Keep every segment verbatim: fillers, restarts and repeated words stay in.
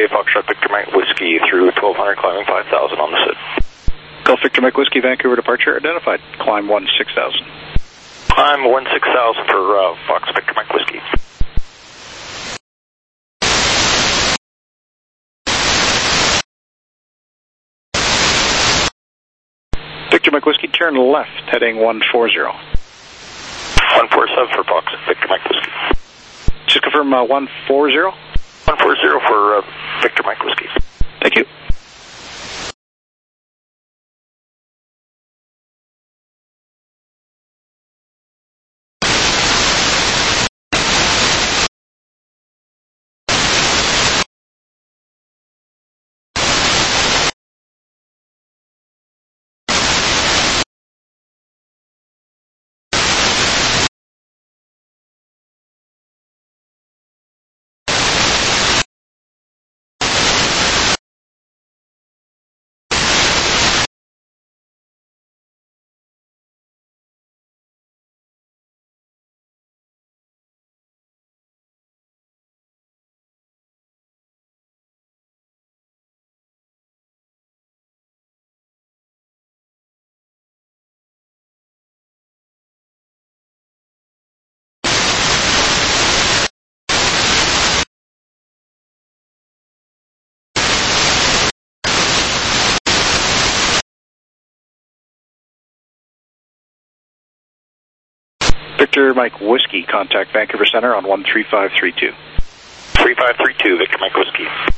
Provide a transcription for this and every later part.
Bay, Foxtrot Victor Mike Whiskey through twelve hundred, climbing five thousand on the S I D. Golf Victor Mike Whiskey, Vancouver departure identified. Climb one six thousand. Climb one six thousand for uh, Fox Victor Mike Whiskey. Victor Mike Whiskey, turn left, heading one forty. one four seven for Fox Victor Mike Whiskey. Just confirm uh, one forty. one forty for uh, Victor Mike Whiskey. Thank you. Victor Mike Whiskey, contact Vancouver Center on one three five three two. three five three two, Victor Mike Whiskey.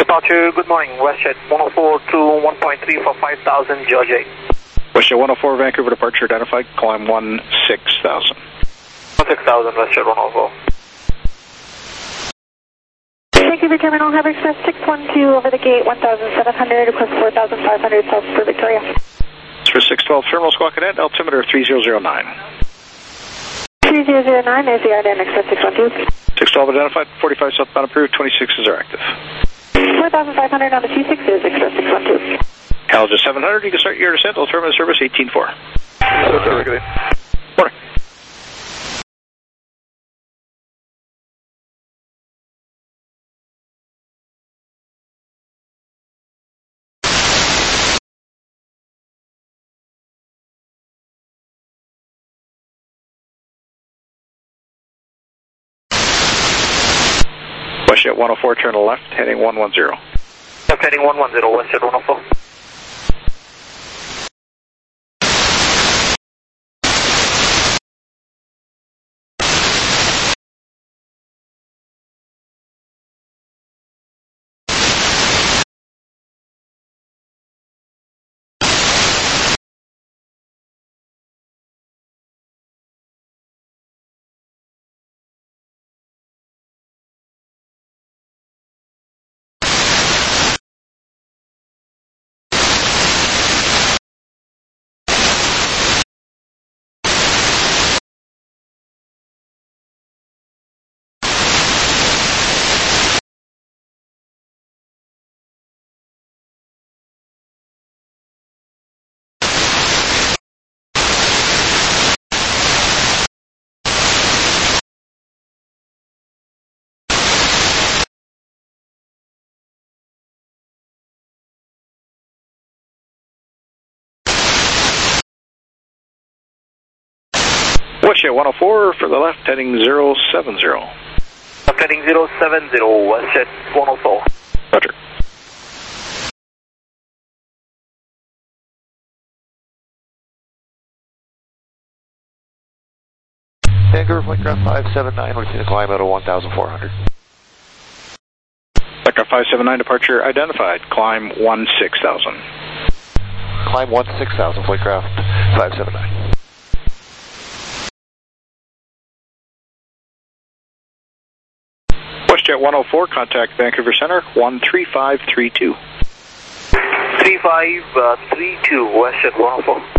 Departure, good morning, WestJet one oh four to one point three for five thousand, George eight. WestJet one oh four, Vancouver departure identified, climb one six thousand. one six thousand, WestJet one oh four. Vancouver Terminal, have Express six one two over the gate, one thousand seven hundred, request four thousand five hundred, south for Victoria. It's for six twelve Terminal Squawk Cadet, altimeter three zero zero nine. three zero zero nine, there's the R D N Express six one two. six twelve identified, forty-five southbound approved, twenty-sixes are active. four thousand five hundred on the two sixes, Express six one two. Haliger seven hundred, you can start your descent, alternative service eighteen four. Good. Morning. WestJet one oh four, turn to left, heading one one zero. Left heading one one zero, WestJet one oh four. WestJet one oh four, for the left, heading zero seven zero. Left heading zero seven zero, WestJet one oh four. Roger. Vancouver Flight Craft five seven nine, we're going to climb out of one thousand four hundred. Flight five seven nine, departure identified, climb one six thousand. Climb one six thousand, Flight Craft five seven nine. WestJet one oh four, contact Vancouver Center, one three five three two. three five three two, WestJet one oh four.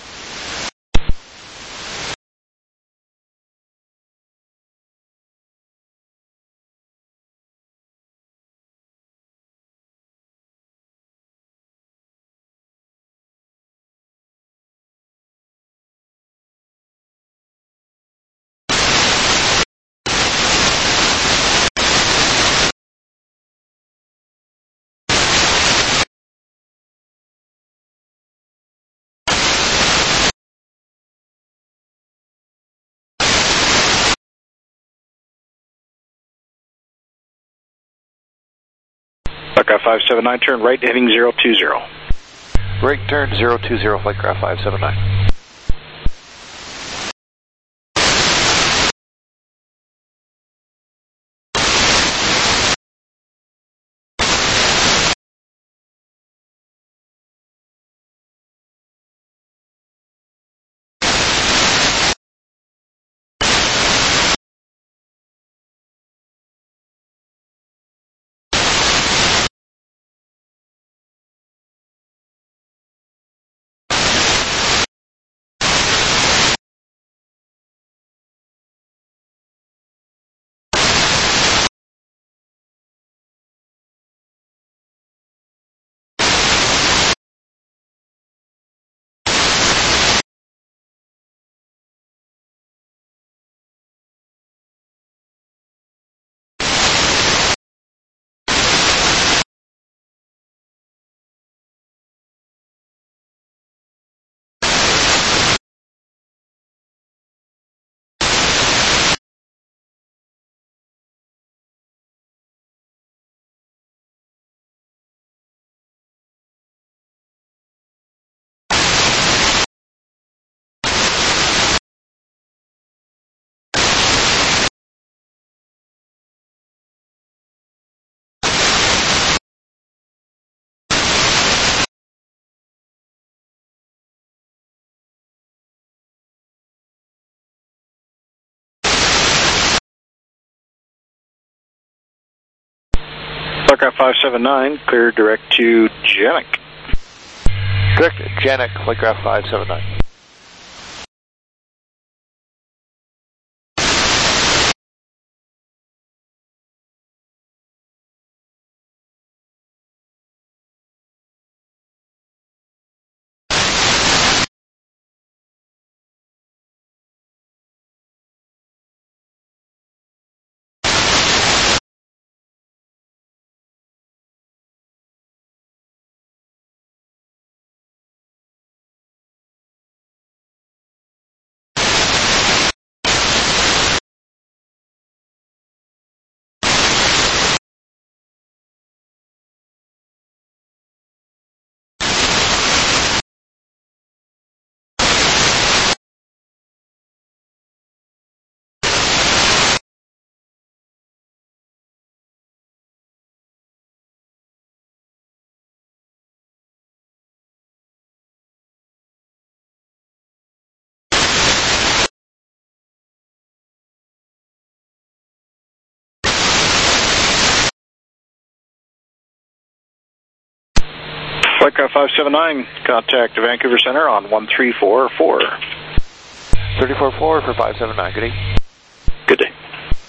Flight five seven nine, turn right, heading zero two zero. Right turn zero two zero, Flight Craft five seven nine. Flightcraft five seven nine, clear direct to Janek. Direct Janek, Flightcraft five seven nine. Flightcraft five seven nine, contact the Vancouver Center on one three four four. three four four for five seven nine, good day. Good day.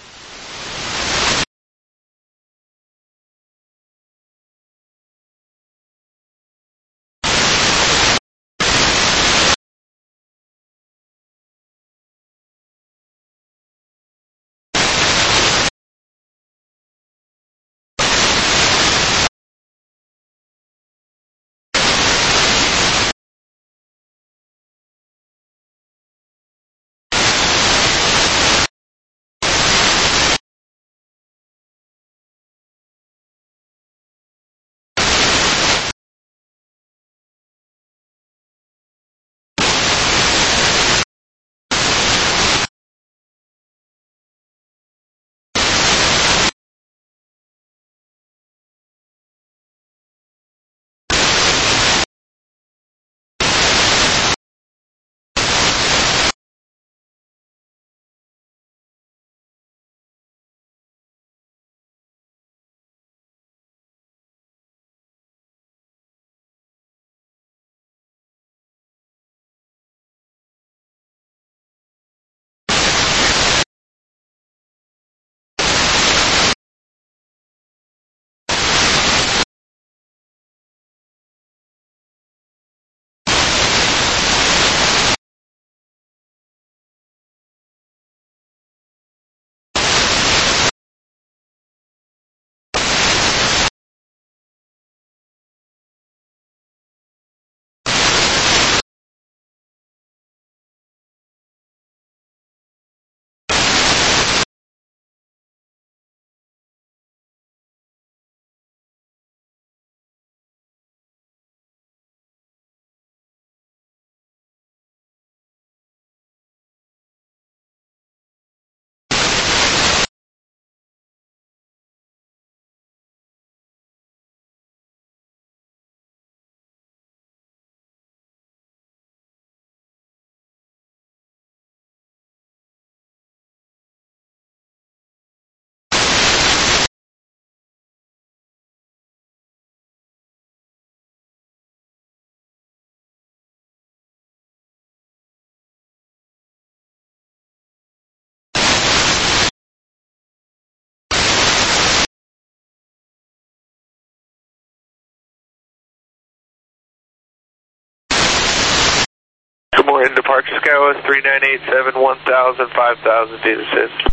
Good morning, departure SkyWest three nine eight seven, one thousand, five thousand, data assist.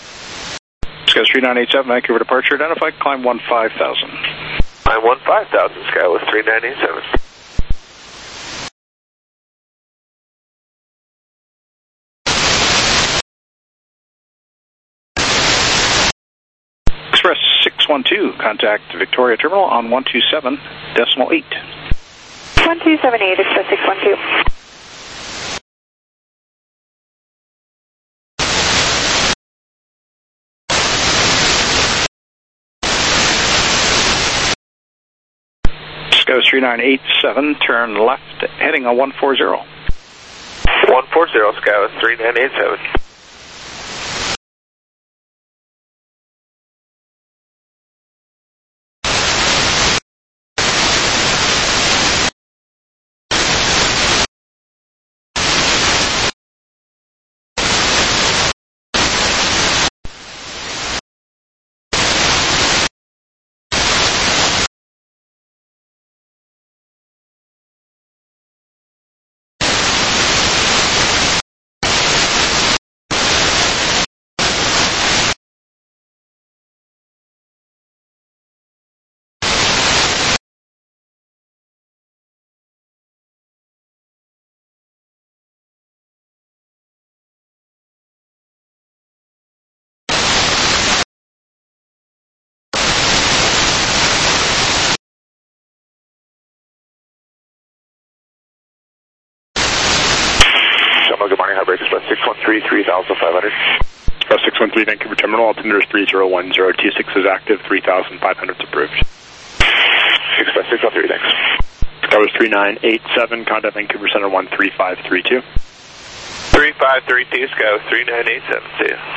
SkyWest three nine eight seven, Vancouver departure, identified, climb one five thousand. Climb one five thousand, SkyWest three nine eight seven. Express six one two, contact Victoria Terminal on one two seven decimal eight. one two seven eight, Express six one two. SkyWest three nine eight seven, turn left, heading on one four zero. one four zero, SkyWest three nine eight seven. Terminal, good morning, Hybrid Express six one three, three thousand five hundred. Express six one three, Vancouver Terminal, altimeter is three zero one zero two six is active, three thousand five hundred is approved. Express six one three, thanks. That was three nine eight seven, contact Vancouver Center one three five three two. three five three two, Sky three nine eight seven, see you.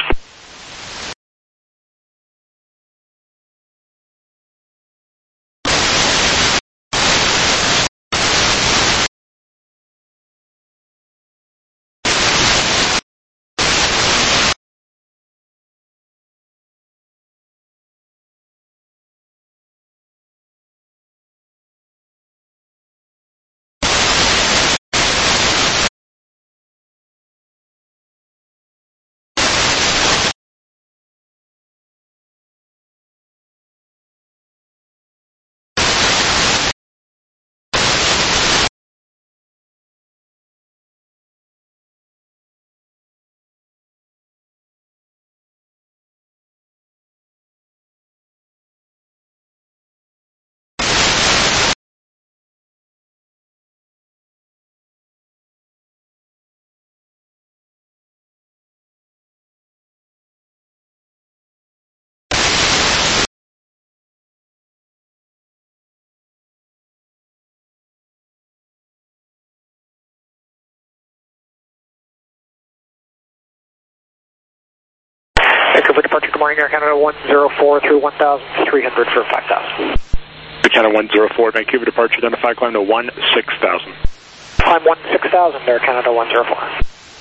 Vancouver departure, good morning, Air Canada one zero four through one thousand three hundred for five thousand. Air Canada one zero four, Vancouver departure, identify climb to one six thousand. Climb one six thousand, Air Canada one zero four.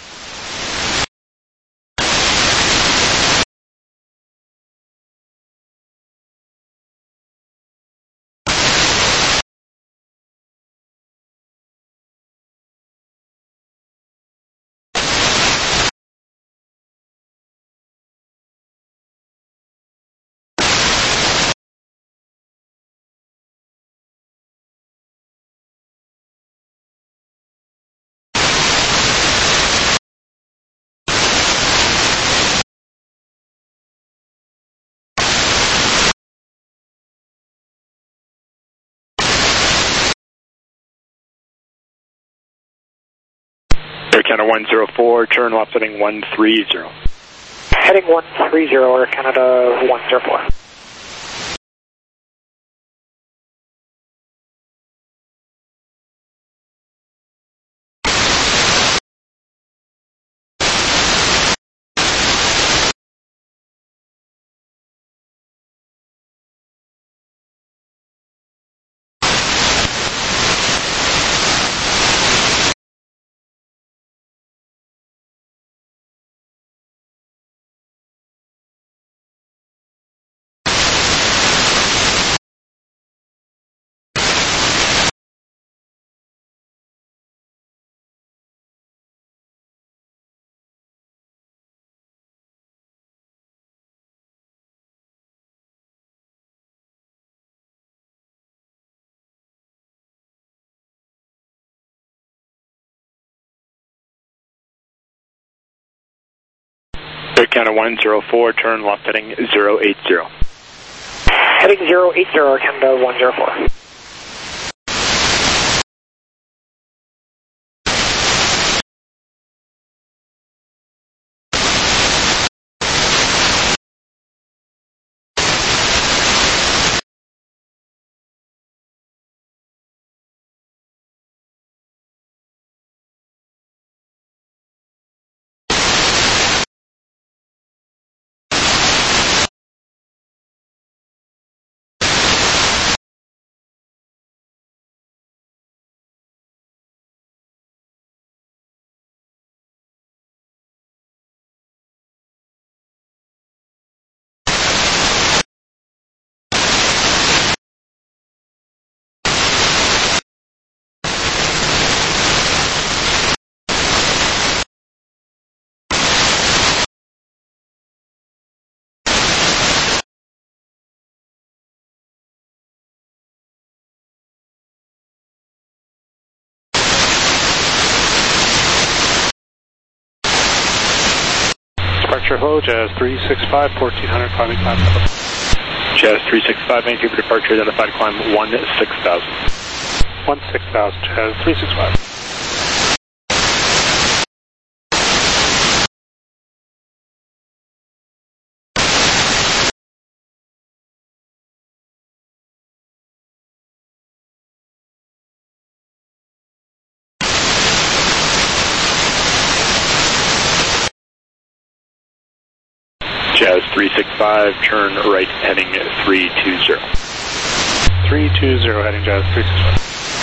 Air Canada one zero four, turn left heading one three zero. Heading one three zero, Air Canada one zero four. Air Canada one zero four, turn left heading zero eight zero. Heading zero eight zero, Air Canada one zero four. Departure hello, Jazz three six five, fourteen hundred, climbing climb. Jazz three six five, Vancouver departure, identified climb one six thousand. one six thousand, Jazz three six five. Jazz three six five, turn right heading three two zero. three two zero heading Jazz three six five.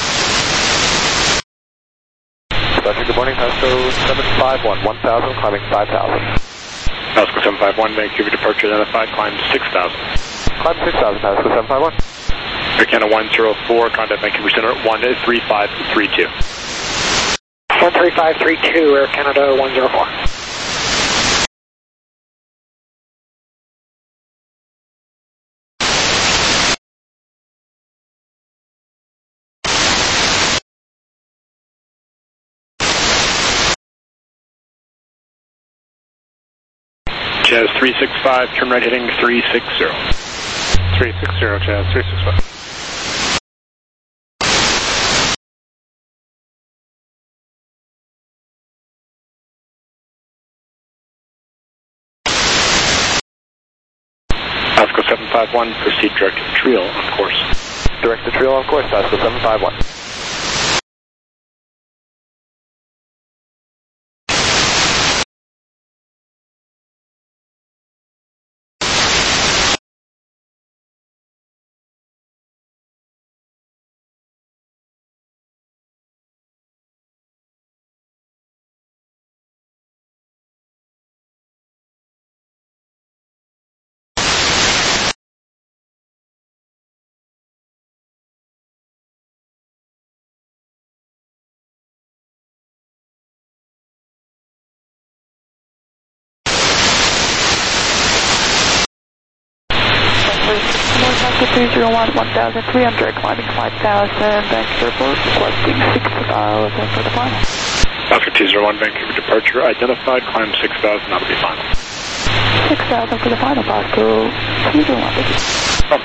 Roger, good morning, Pasco seven five one, one thousand, climbing five thousand. Pasco seven five one, Vancouver departure identified, climb six thousand. Climb six thousand, Pasco seven five one. Air Canada one zero four, contact Vancouver Center one three five three two. one three five three two, Air Canada one zero four. Jazz three six five, turn right heading three six zero. three six zero, Jazz three six five. Pasco seven five one, proceed direct to the Triel on course. Direct to Triel on course, Pasco seven five one. three zero one, one thousand three hundred, climbing five thousand, Vancouver Airport, requesting six thousand for the final. Pasco two zero one, Vancouver departure identified, climb six thousand, that'll be final. six thousand for the final, Pasco two zero one. Oh.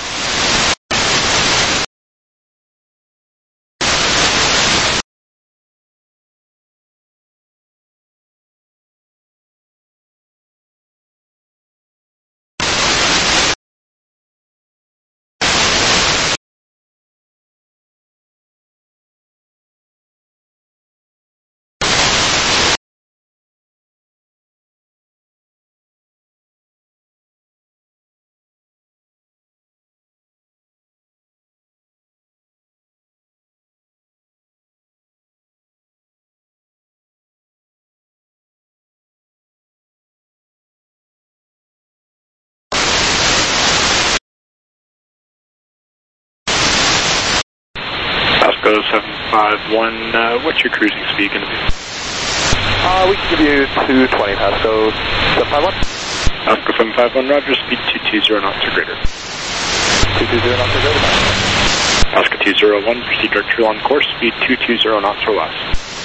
Pasco seven five one, uh, what's your cruising speed going to be? Uh, we can give you two twenty, Pasco seven five one. Pasco seven five one, roger, speed two two zero knots or greater. two two zero knots or greater. Pasco two zero one, proceed direct Triel on course, speed two two zero knots or less.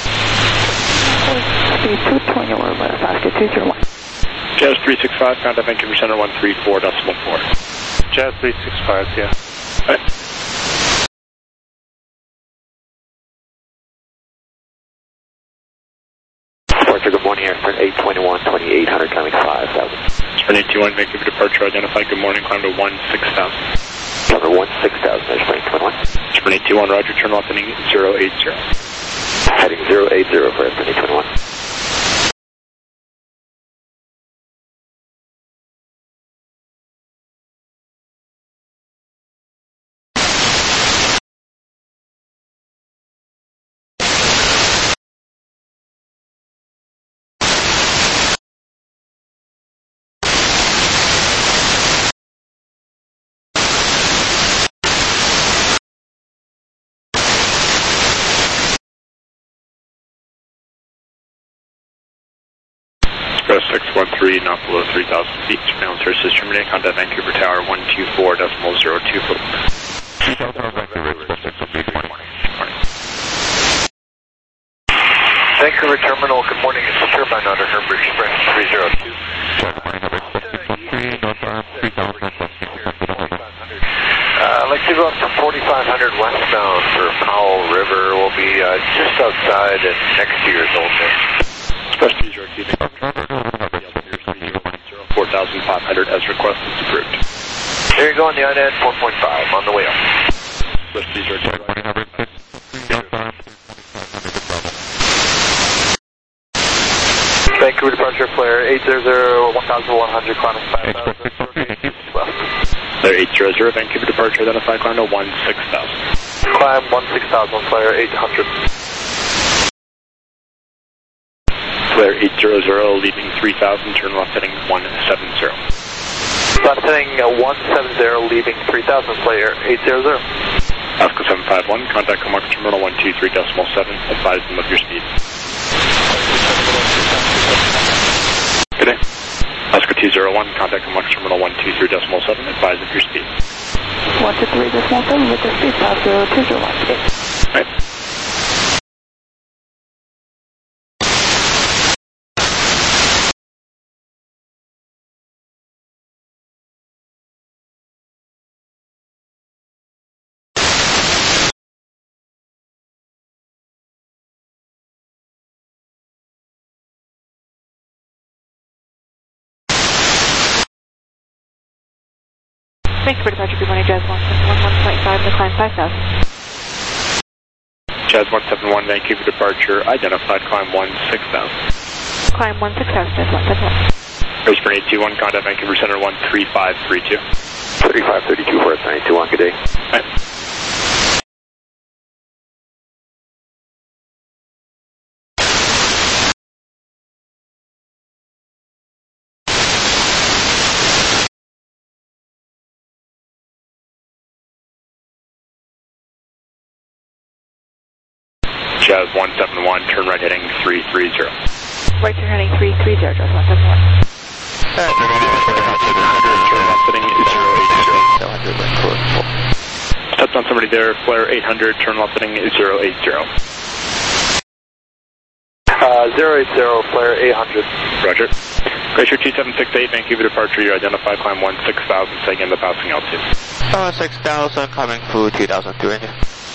Speed two twenty or less, Pasco two zero one. Jazz three six five, contact Vancouver Center one three four decimal four. Jazz three six five, yeah. Right. Good morning, airfront eight twenty-one, twenty-eight hundred, climbing five thousand. Sprint eight two one, Vancouver departure identified, good morning, climb to one six thousand. Cover one six thousand, Sprint eight twenty-one. Sprint eight two one, roger, turn left heading zero eight zero. Heading zero eight zero for Sprint eight twenty-one. Express six one three, not below three thousand feet. Surveillance services terminating. Contact Vancouver Tower one two four decimal zero two foot. Vancouver Terminal, good morning. It's Turbine under Herbert Sprint three zero two. Uh, I'd like to go up to forty-five hundred westbound for Powell River. We'll be uh, just outside and next to your zone there. Express two zero two, four thousand five hundred as requested, approved. There you go on the I N A N four point five, on the way up. Express two zero two. Vancouver departure departure, flare eight zero zero, one thousand one hundred, climbing five thousand. Flare eight zero zero, Vancouver departure, identify climb to one six thousand. Climb one six thousand, flare eight hundred. Flare eight zero zero, leaving three thousand, turn left heading one seven zero. Left heading uh, one seven zero, leaving three thousand, flare eight zero zero. Oscar seven five one, contact Comarch Terminal one two three decimal seven, advise them of your speed. Good day. Oscar two zero one, contact Comarch Terminal one two three decimal seven, advise of your speed. one two three decimal seven with the speed pass zero two zero one. Right. Thanks for departure, good morning, Jazz one seven one, one point five, to climb five thousand. Jazz one seven one, Vancouver departure, identified climb one six thousand. Climb one six thousand, Jazz one seven one. Raceburn eight two one, contact Vancouver Center one three five three two. thirty-five thirty-two, Forest nine two one, good day. Right. Jazz one seven one, turn right heading three three zero. Right turn heading three three zero, Jazz one seven one. Turn left heading zero eight zero. Stepped on somebody there, flare eight hundred, turn left heading zero eight zero. Uh, zero eight zero, flare eight hundred. Roger. Glacier two seven six eight, Vancouver departure, you identify climb one six thousand, taking the passing altitude. Uh, six thousand, coming through two thousand two engine.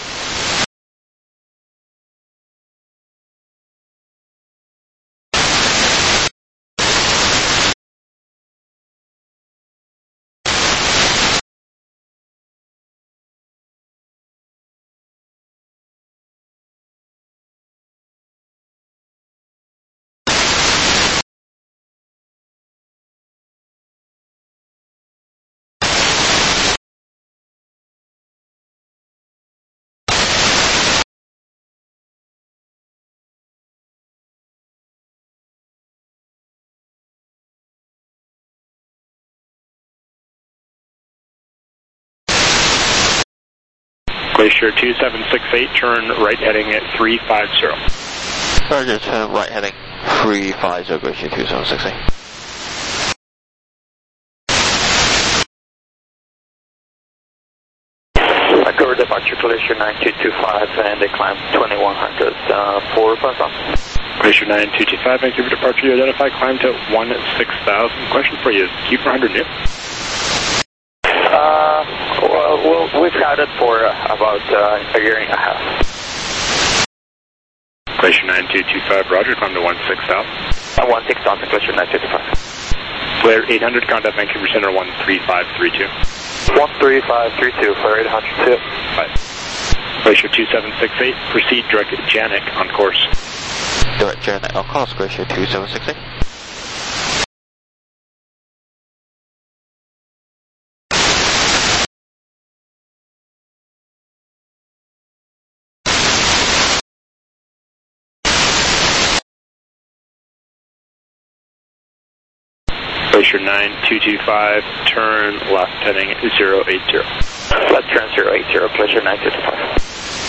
Glacier two seven six eight, turn right heading at three five zero. Roger, turn right heading three five zero, Glacier two seven six eight. Vancouver departure, Glacier nine two two five, and they climb twenty-one hundred, uh, for Busan. Glacier nine two two five, Vancouver departure, you identify climb to one six thousand. Question for you, is Q four hundred new? Uh, well, we'll we've had it for uh, about uh, a year and a half. Glacier nine two two five, roger, climb to one six thousand. Uh, one six thousand, Glacier nine two two five. Flare eight hundred, contact Vancouver Center one three five three two. one three five three two, flare eight hundred two. Right. Glacier two seven six eight, proceed direct Janik on course. Direct Janik on course, Glacier two seven six eight. Glacier nine two two five, turn left heading zero eight zero. Left turn zero eight zero, Glacier nine two two five.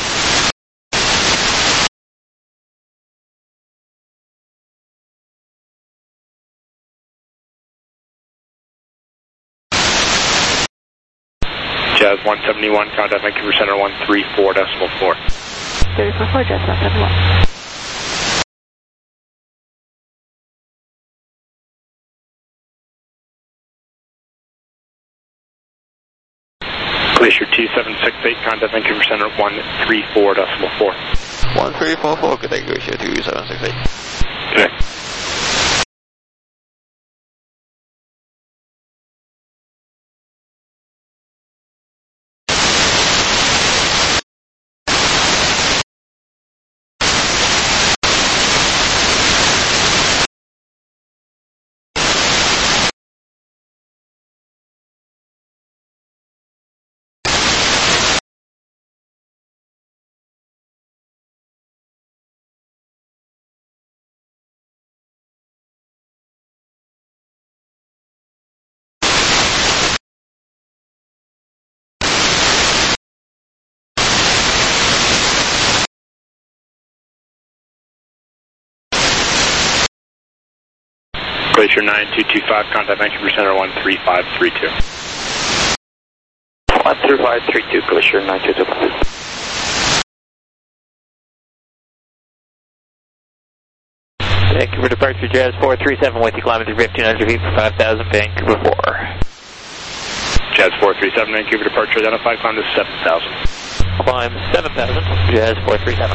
Jazz one seventy-one, contact Vancouver Center one three four decimal four. thirty four four, Jazz one seven one. Glacier two seven six eight, contact Vancouver Center one three four decimal four. one three four four, good day, Glacier two seven six eight. Good day. Glacier nine two two five, contact Vancouver Center one three five three two. one three five three two, Glacier nine two two five. Vancouver departure, Jazz four three seven with you, climbing through fifteen hundred feet for five thousand, Vancouver four. Jazz four three seven, Vancouver departure identified, climb to seven thousand. Climb seven thousand, Jazz four three seven.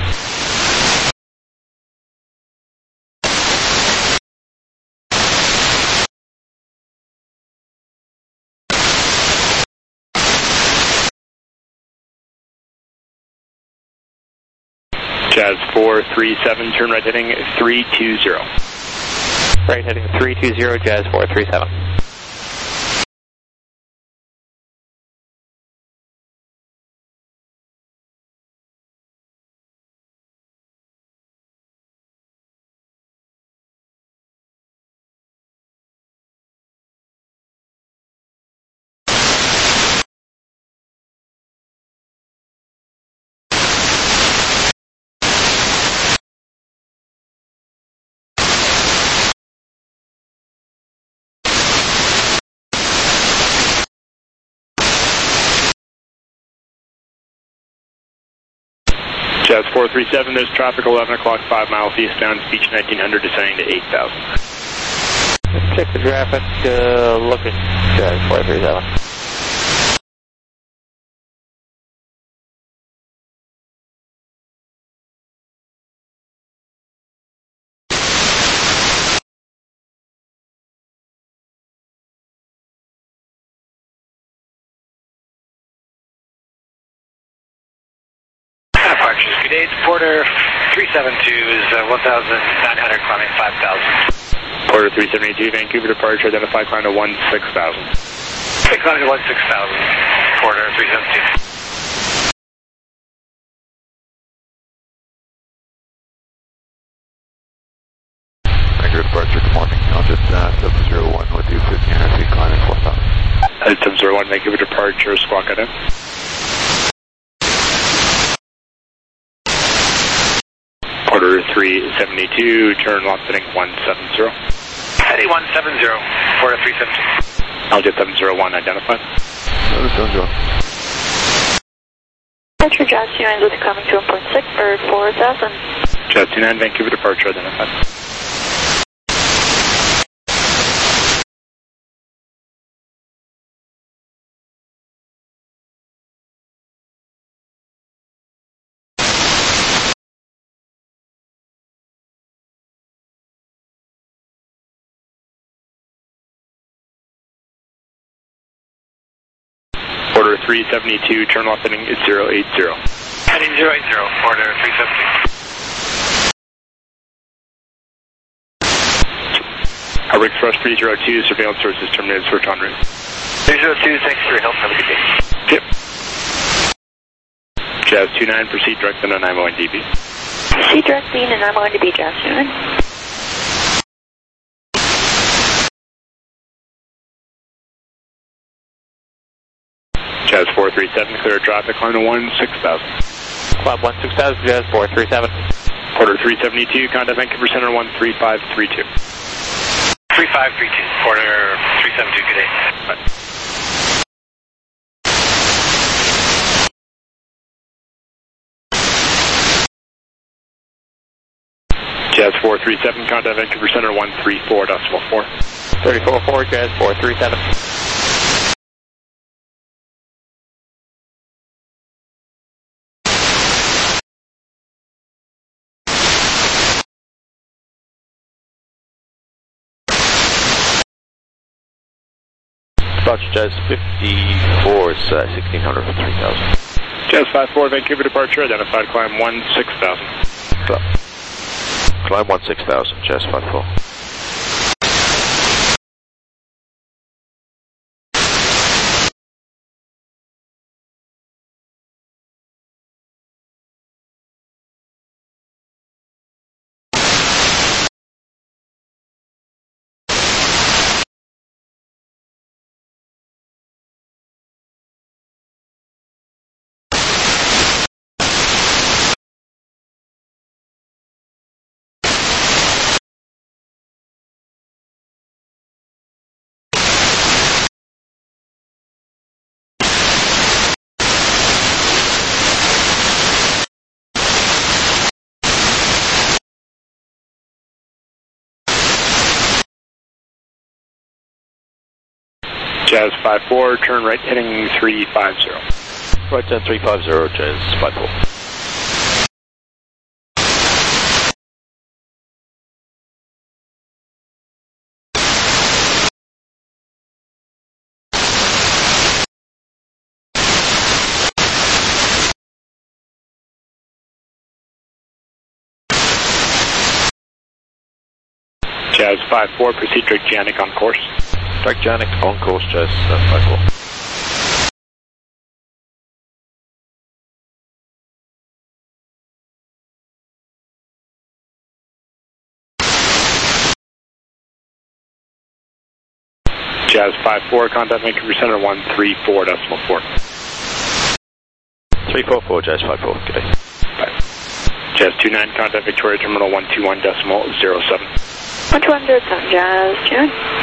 Jazz four three seven, turn right heading three two zero. Right heading three two zero, Jazz four three seven. Jazz four three seven, there's traffic eleven o'clock, five miles eastbound, Beach nineteen hundred, descending to eight thousand. Check the traffic, uh, looking, Jazz four three seven. Good day, Porter three seven two is uh, one thousand nine hundred, climbing five thousand. Porter three seventy-two, Vancouver departure, identified, climb to one six thousand. Okay, climbing to one six thousand, Porter three seven two. Vancouver departure, good morning. I'll just uh, seven zero one with you, fifteen hundred feet, climbing four thousand. Uh, seven zero one, Vancouver departure, squawk it in. Porter three seventy-two, turn left heading one seven zero. Heading one seven zero, Porter three seven two. I'll get seven zero one identified. seven zero. Departure, Jazz two nine with you, coming to one point six for four thousand. Jazz two nine, Vancouver departure identified. Porter three seventy-two, turn left heading zero eight zero. Heading zero eight zero, Porter three seventy-two. Harbor Express three zero two, surveillance sources terminated, switch on route. three zero two, thanks for your help, have a good day. Yep. Jazz two nine, proceed direct to nine one D B. Proceed direct being and I'm going to be Jazz two nine. Jazz four three seven, clear traffic, climb to one six thousand. Climb one six thousand, Jazz four three seven. Porter three seventy-two, contact Vancouver Center one three five three two. three five three two, Porter three seven two, good day. Bye. Jazz four three seven, contact Vancouver Center one three four decimal four. thirty-four four, Jazz four three seven. Departure, Jazz fifty-four is uh, sixteen hundred for three thousand. Jazz five four, Vancouver departure, identified, climb one six thousand. Climb one six thousand, Jazz five four. Jazz five four, turn right heading three five zero. Right turn three five zero, Jazz five four. Jazz five four, proceed direct Janik on course. Direct Janik on course, Jazz uh, five four. Jazz five four, contact Vancouver Center one three four decimal four. three four four, Jazz five four, good day. Bye. Jazz two nine, contact Victoria Terminal one two one decimal zero seven. one two hundred on Jazz two nine.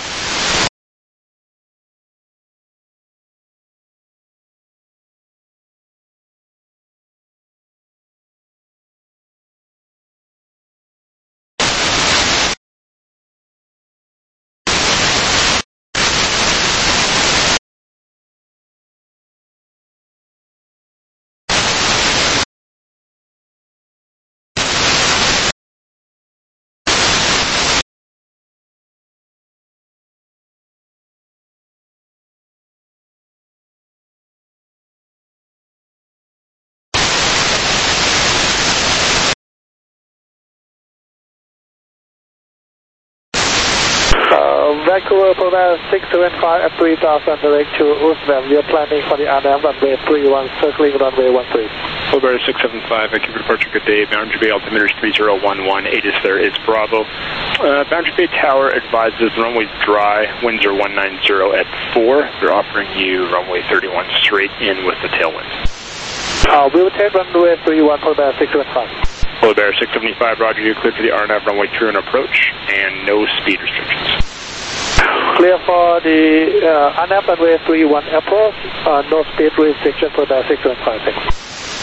Vancouver Provence six seven five at three thousand, direct to Roosevelt. We are planning for the R N A V runway three one, circling runway one three. Fullbird six seven five, Vancouver departure, good day. Boundary Bay altimeter is three zero one one, eight is there, it's Bravo. Uh, Boundary Bay Tower advises the runway's dry, winds are one nine zero at four. They're offering you runway thirty-one straight in with the tailwind. Uh, we will take runway three one for the six seven five. Fullbird six seventy-five, Roger, you cleared for the R N A V runway through and approach, and no speed restrictions. Clear for the uh, R N A V runway three one approach, uh, no speed restriction for the six seven five. Thanks.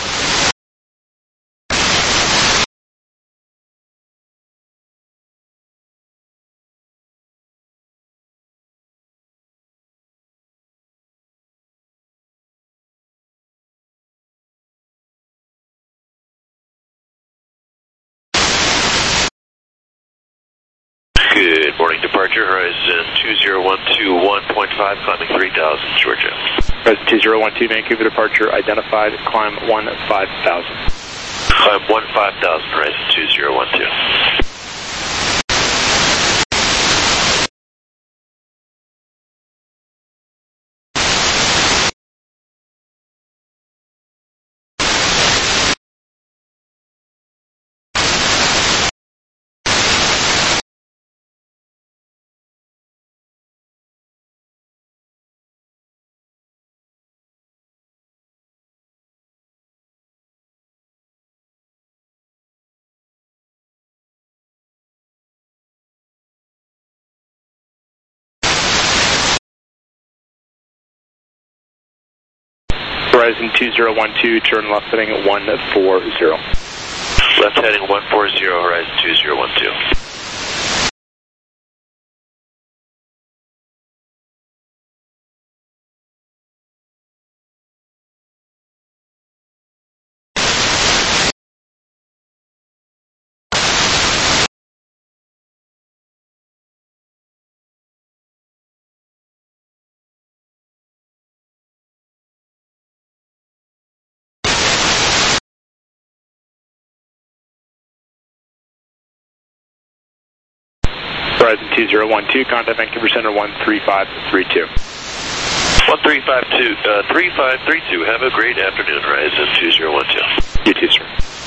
Good morning, departure, Horizon two zero one two, one point five, climbing three thousand, Georgia. Horizon two zero one two, Vancouver departure, identified, climb one five thousand. Climb one five thousand, Horizon two zero one two. Horizon two zero one two, turn left heading one four zero. Left heading one four zero, Horizon two zero one two. Horizon two zero one two, contact Vancouver Center one three five three two. one three five two, uh, three five three two, have a great afternoon, Horizon two zero one two. You too, sir.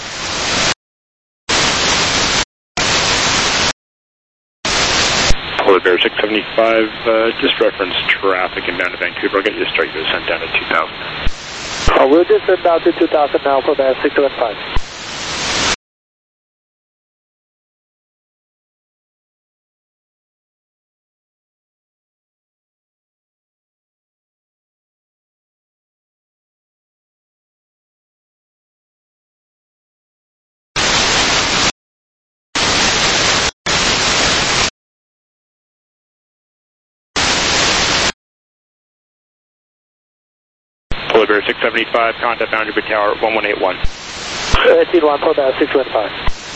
Polar Bear six seventy-five, uh, just reference traffic inbound to Vancouver. I'll get you a straight descent down to two thousand. Uh, we'll descend down to two thousand now for the six seven five. Bear six seventy-five, contact Boundary Bay Tower one one eight one. eighteen one, Polar Bear six seventy-five.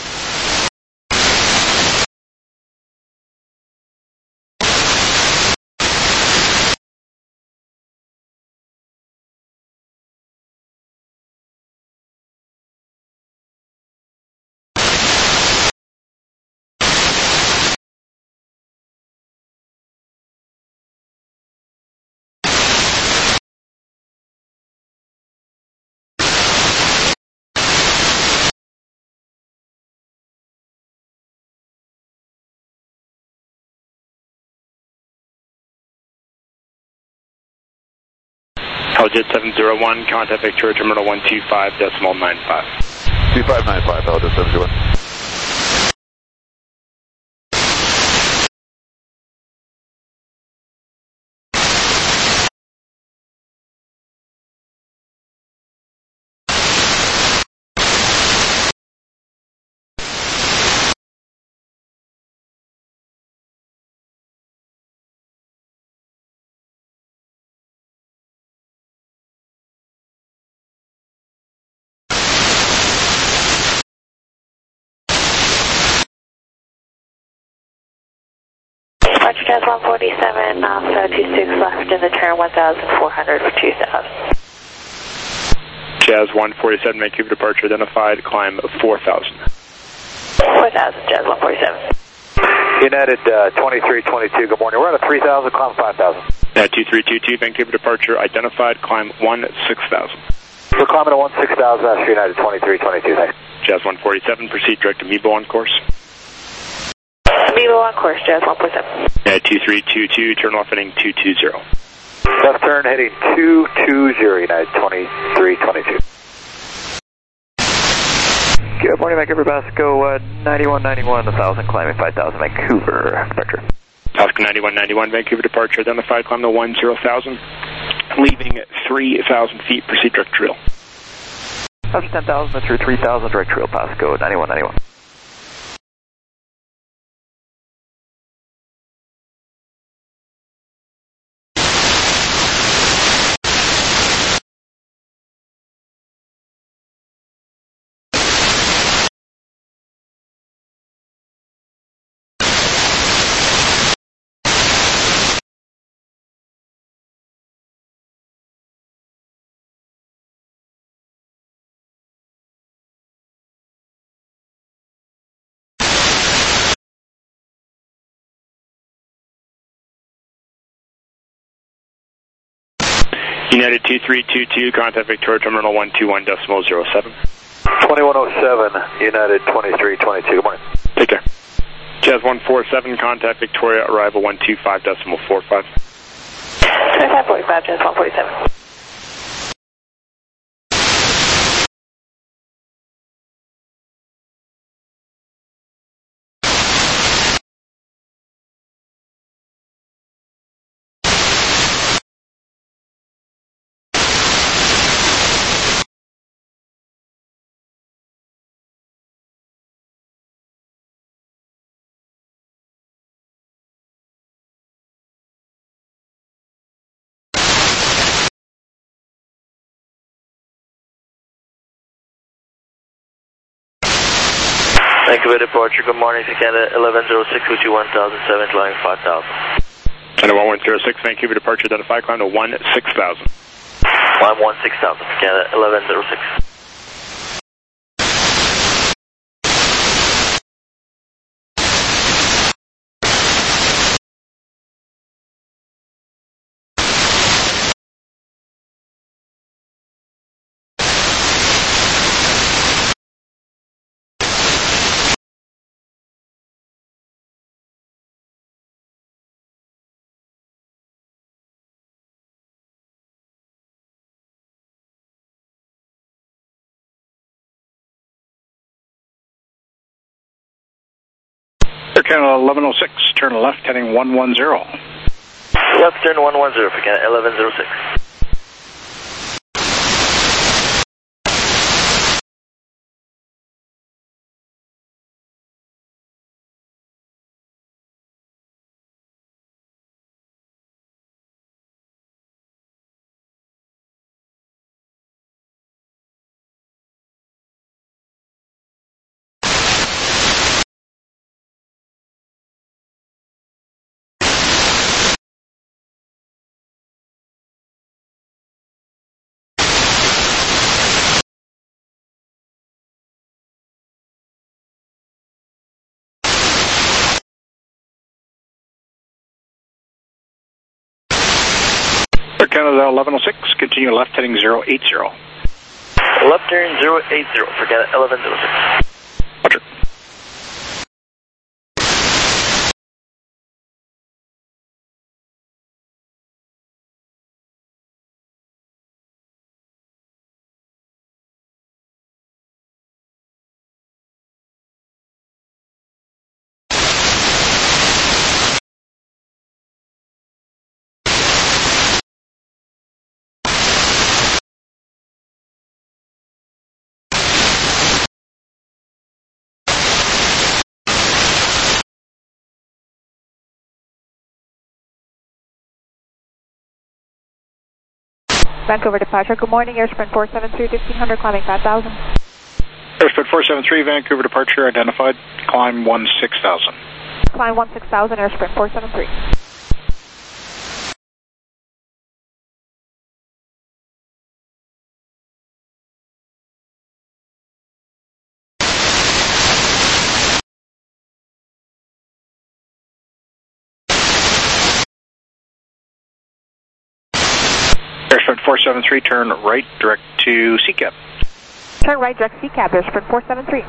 Helljet seven zero one, contact Victoria Terminal one two five decimal nine five. two five nine five, Helljet seven zero one. Departure Jazz one forty-seven, uh, so two six left in the turn one thousand four hundred for two thousand. Jazz one forty-seven, Vancouver departure identified, climb four thousand. four thousand, Jazz one forty-seven. United uh, twenty-three twenty-two, good morning. We're at a three thousand, climb five thousand. Uh, two three two two, Vancouver departure identified, climb one six thousand. We're climbing to one six thousand, that's United twenty-three twenty-two, thanks. Jazz one forty-seven, proceed direct to Mebo on course. Mebo on course, Jazz one forty-seven. Uh, two three two two, turn left heading two two zero. Left turn heading two two zero, United twenty-three twenty-two. Good morning, Vancouver Basco, uh, ninety-one ninety-one, one thousand, climbing five thousand, Vancouver departure. Oscar ninety-one ninety-one, Vancouver departure identified, climb to one zero thousand, leaving three thousand feet, proceed direct trail. After ten thousand through three thousand, direct trail, Pasco, ninety-one ninety-one. United two three two two, contact Victoria Terminal one two one decimal zero seven. twenty-one oh seven, United twenty-three twenty-two, good morning. Take care. Jazz one forty-seven, contact Victoria, arrival one two five decimal four five. twenty-five forty-five, Jazz one forty-seven. Vancouver departure, good morning to Canada, eleven oh six, two two one thousand seven, flying five thousand. Canada one one zero six, Vancouver departure identified, climb to one six thousand. Climb one six thousand, Canada, eleven oh six. Air Canada eleven oh six, turn left heading one one zero. Left turn one one zero for Canada, eleven oh six. Air Canada eleven oh six, continue left heading zero eight zero. Left turn zero eight zero, forget it, eleven oh six. Roger. Vancouver departure, good morning, Airsprint four seven three, fifteen hundred, climbing five thousand. Airsprint four seven three, Vancouver departure identified, climb one six thousand. Climb one six thousand, Airsprint four seven three. Airsprint four seven three, turn right, direct to C CAP. Turn right, direct C CAP, Airsprint four seven three.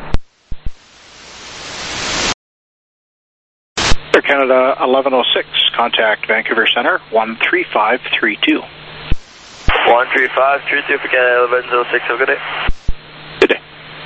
Air Canada eleven oh six, contact Vancouver Center one three five three two. one three five three two, forget it, eleven oh six, have a good day. Good day.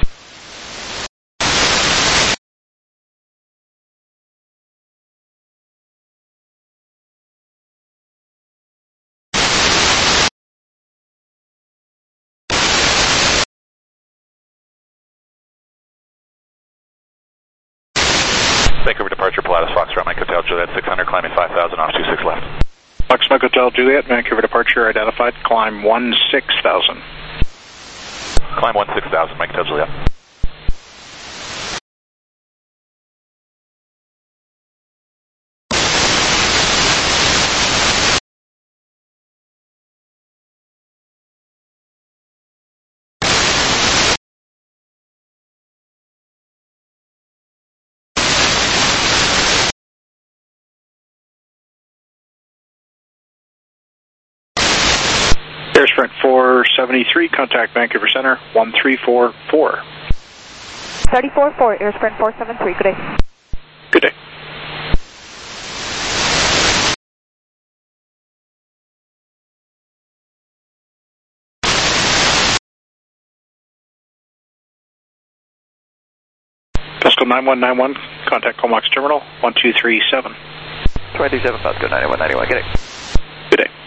Vancouver departure, Pilatus Foxtrot, Mike Hotel, Juliet six hundred, climbing five thousand, off two six left. Fox Mike Hotel, Juliet, Vancouver departure identified, climb one six thousand. Climb one six thousand, Mike Hotel, Juliet. Airsprint four seventy-three, contact Vancouver Center one three four four. three four four, Airsprint four seven three, good day. Good day. Pasco nine one nine one, contact Comox Terminal one two three seven. twenty-two seven, Pasco nine one nine one, get it. Good day.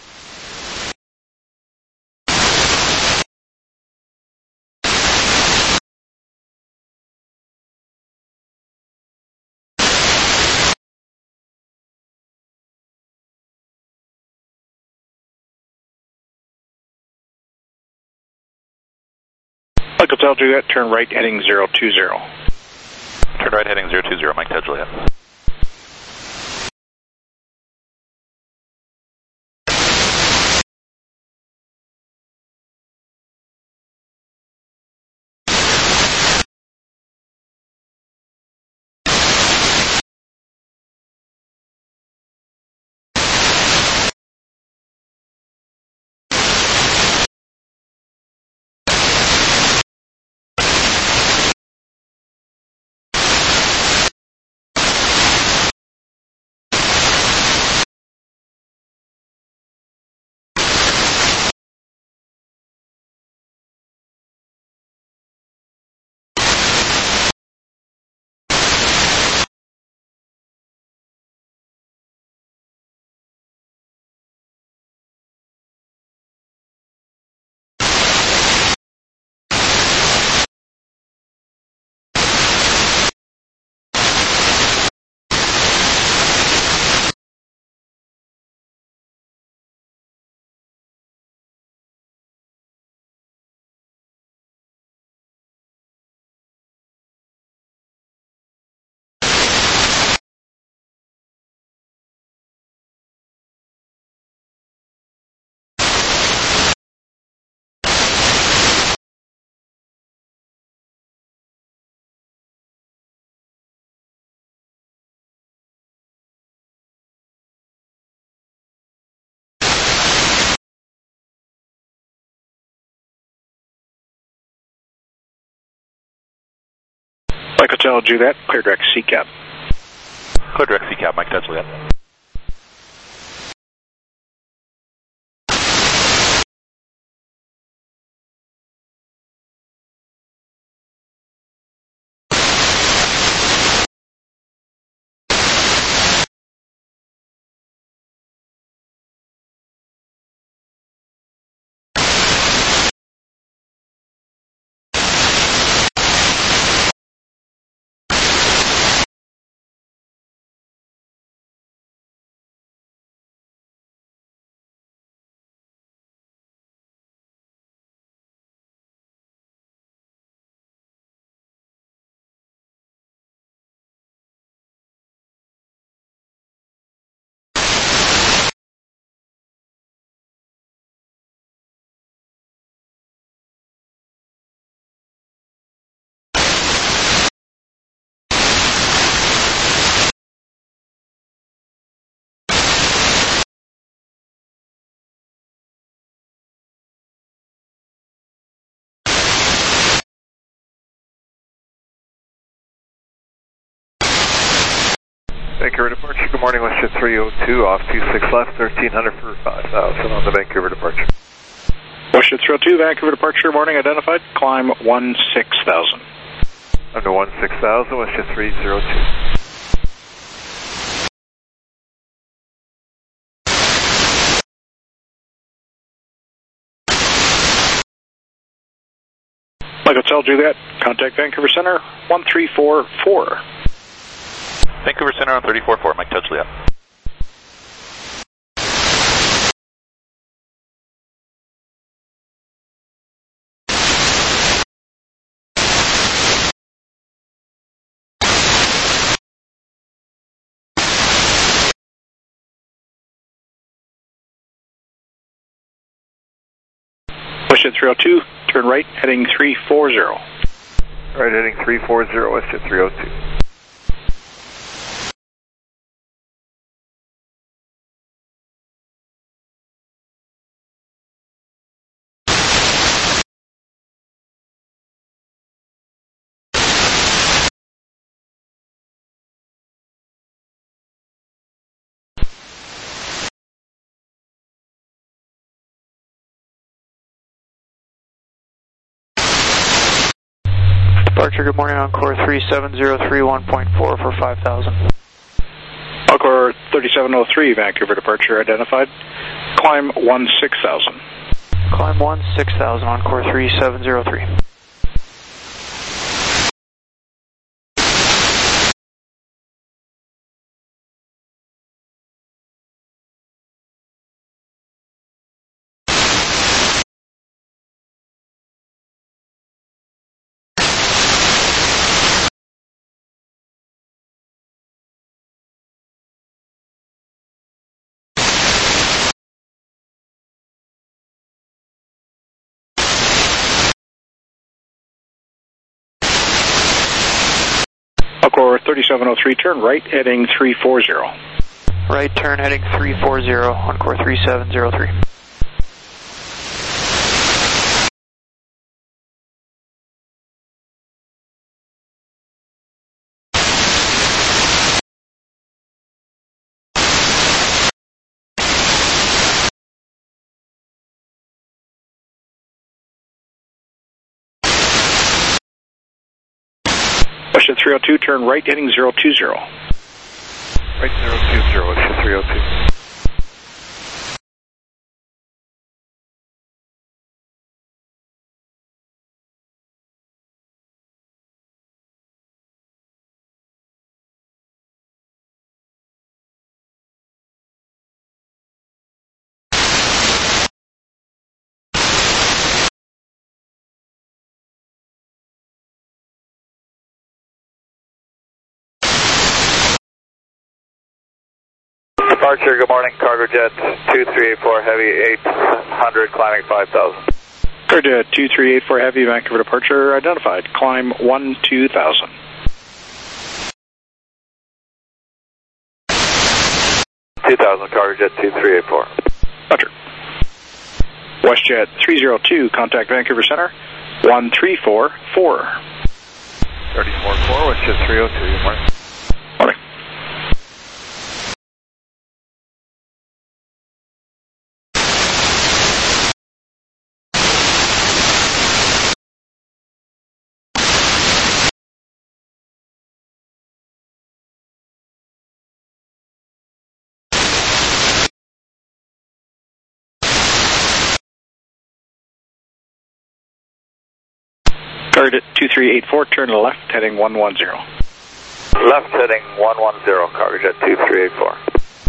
Mike Hotel Juliet, turn right heading zero two zero. Turn right heading zero two zero, Mike Hotel Juliet. Mike Hotel Juliet, clear direct C CAP. Clear direct C CAP, Mike Hotel Juliet. Vancouver departure, good morning, Westjet three oh two, off two six left, thirteen hundred for five thousand on the Vancouver departure. Westjet three oh two, Vancouver departure, morning identified, climb one six thousand. Under one six thousand, Westjet three oh two. Mike Hotel Juliet, contact Vancouver Center, one three four four. Vancouver Center on three four four, Mike Hotel Juliet. Westjet three oh two, turn right, heading three four zero. Right, heading three four zero, Westjet three oh two. Departure, good morning, Encore three seven zero three one point four for five thousand. Encore thirty-seven oh three, Vancouver departure identified, climb one six thousand. Climb one six thousand, Encore three seven zero three. Encore thirty-seven oh three, turn right, heading three four zero. Right turn heading three four zero, Encore three seven zero three. Westjet three oh two, turn right, heading zero two zero. Right zero two zero, Westjet three oh two. Departure, good morning, Cargo Jet two three eight four Heavy eight hundred, climbing five thousand. Cargo Jet two three eight four Heavy, Vancouver departure identified, climb one two thousand. two thousand, Cargo Jet two three eight four. Roger. Westjet three oh two, contact Vancouver Center, one three four four. thirty-four four, which is three oh two. Good morning. Morning. Target two three eight four, turn left, heading one one zero. Left heading one one zero, Cargojet two three eight four.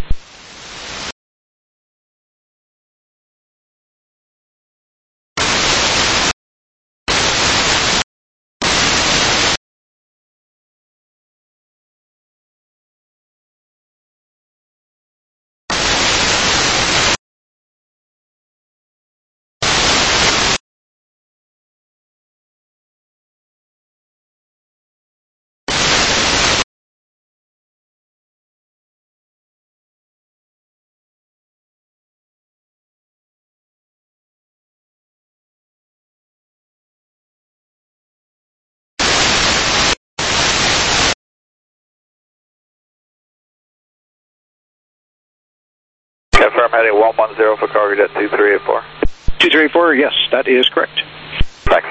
Confirm heading one one zero for Cargojet two three eight four. two three eight four, yes, that is correct. Thanks.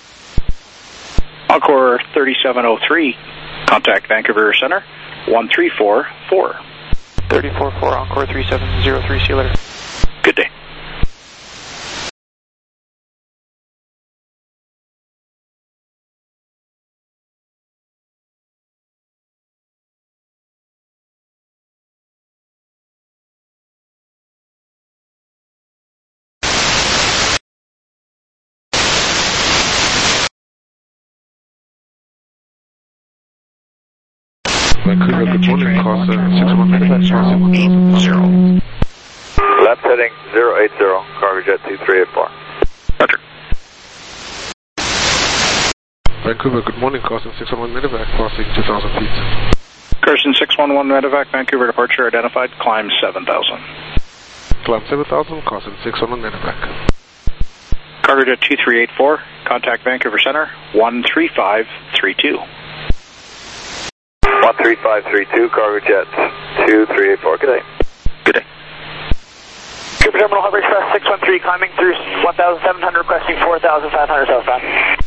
Encore thirty-seven oh three, contact Vancouver Center, one three four four. thirty-four four, Encore three seven zero three, see you later. Good day. Vancouver, good morning, call six one one eight zero. Left heading zero eight zero, Cargojet two three eight four. Roger. Vancouver, good morning, Carson six one one Medevac, crossing two thousand feet. Carson six one one Medevac, Vancouver departure identified, climb seven thousand. Climb seven thousand, Carson six one one Medevac. Cargojet two three eight four, contact Vancouver Center, one three five three two. one three five three two, Cargojet two three eight four, good day. Good day. Cooper Terminal, Hover Express six one three, climbing through one thousand seven hundred, requesting four thousand five hundred southbound.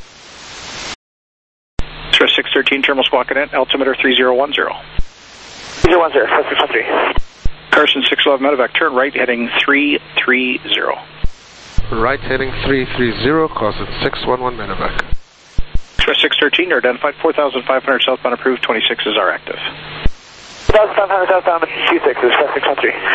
Express six thirteen, Terminal Squawk Cadet, altimeter three zero one zero. three zero one zero, Express six one three. Carson six eleven Medevac, turn right, heading three three zero. Right heading three three zero, Carson six one one Medevac. Express six thirteen, you're identified, four thousand five hundred southbound approved, twenty-sixes are active. four thousand five hundred southbound, two six, Express six one three.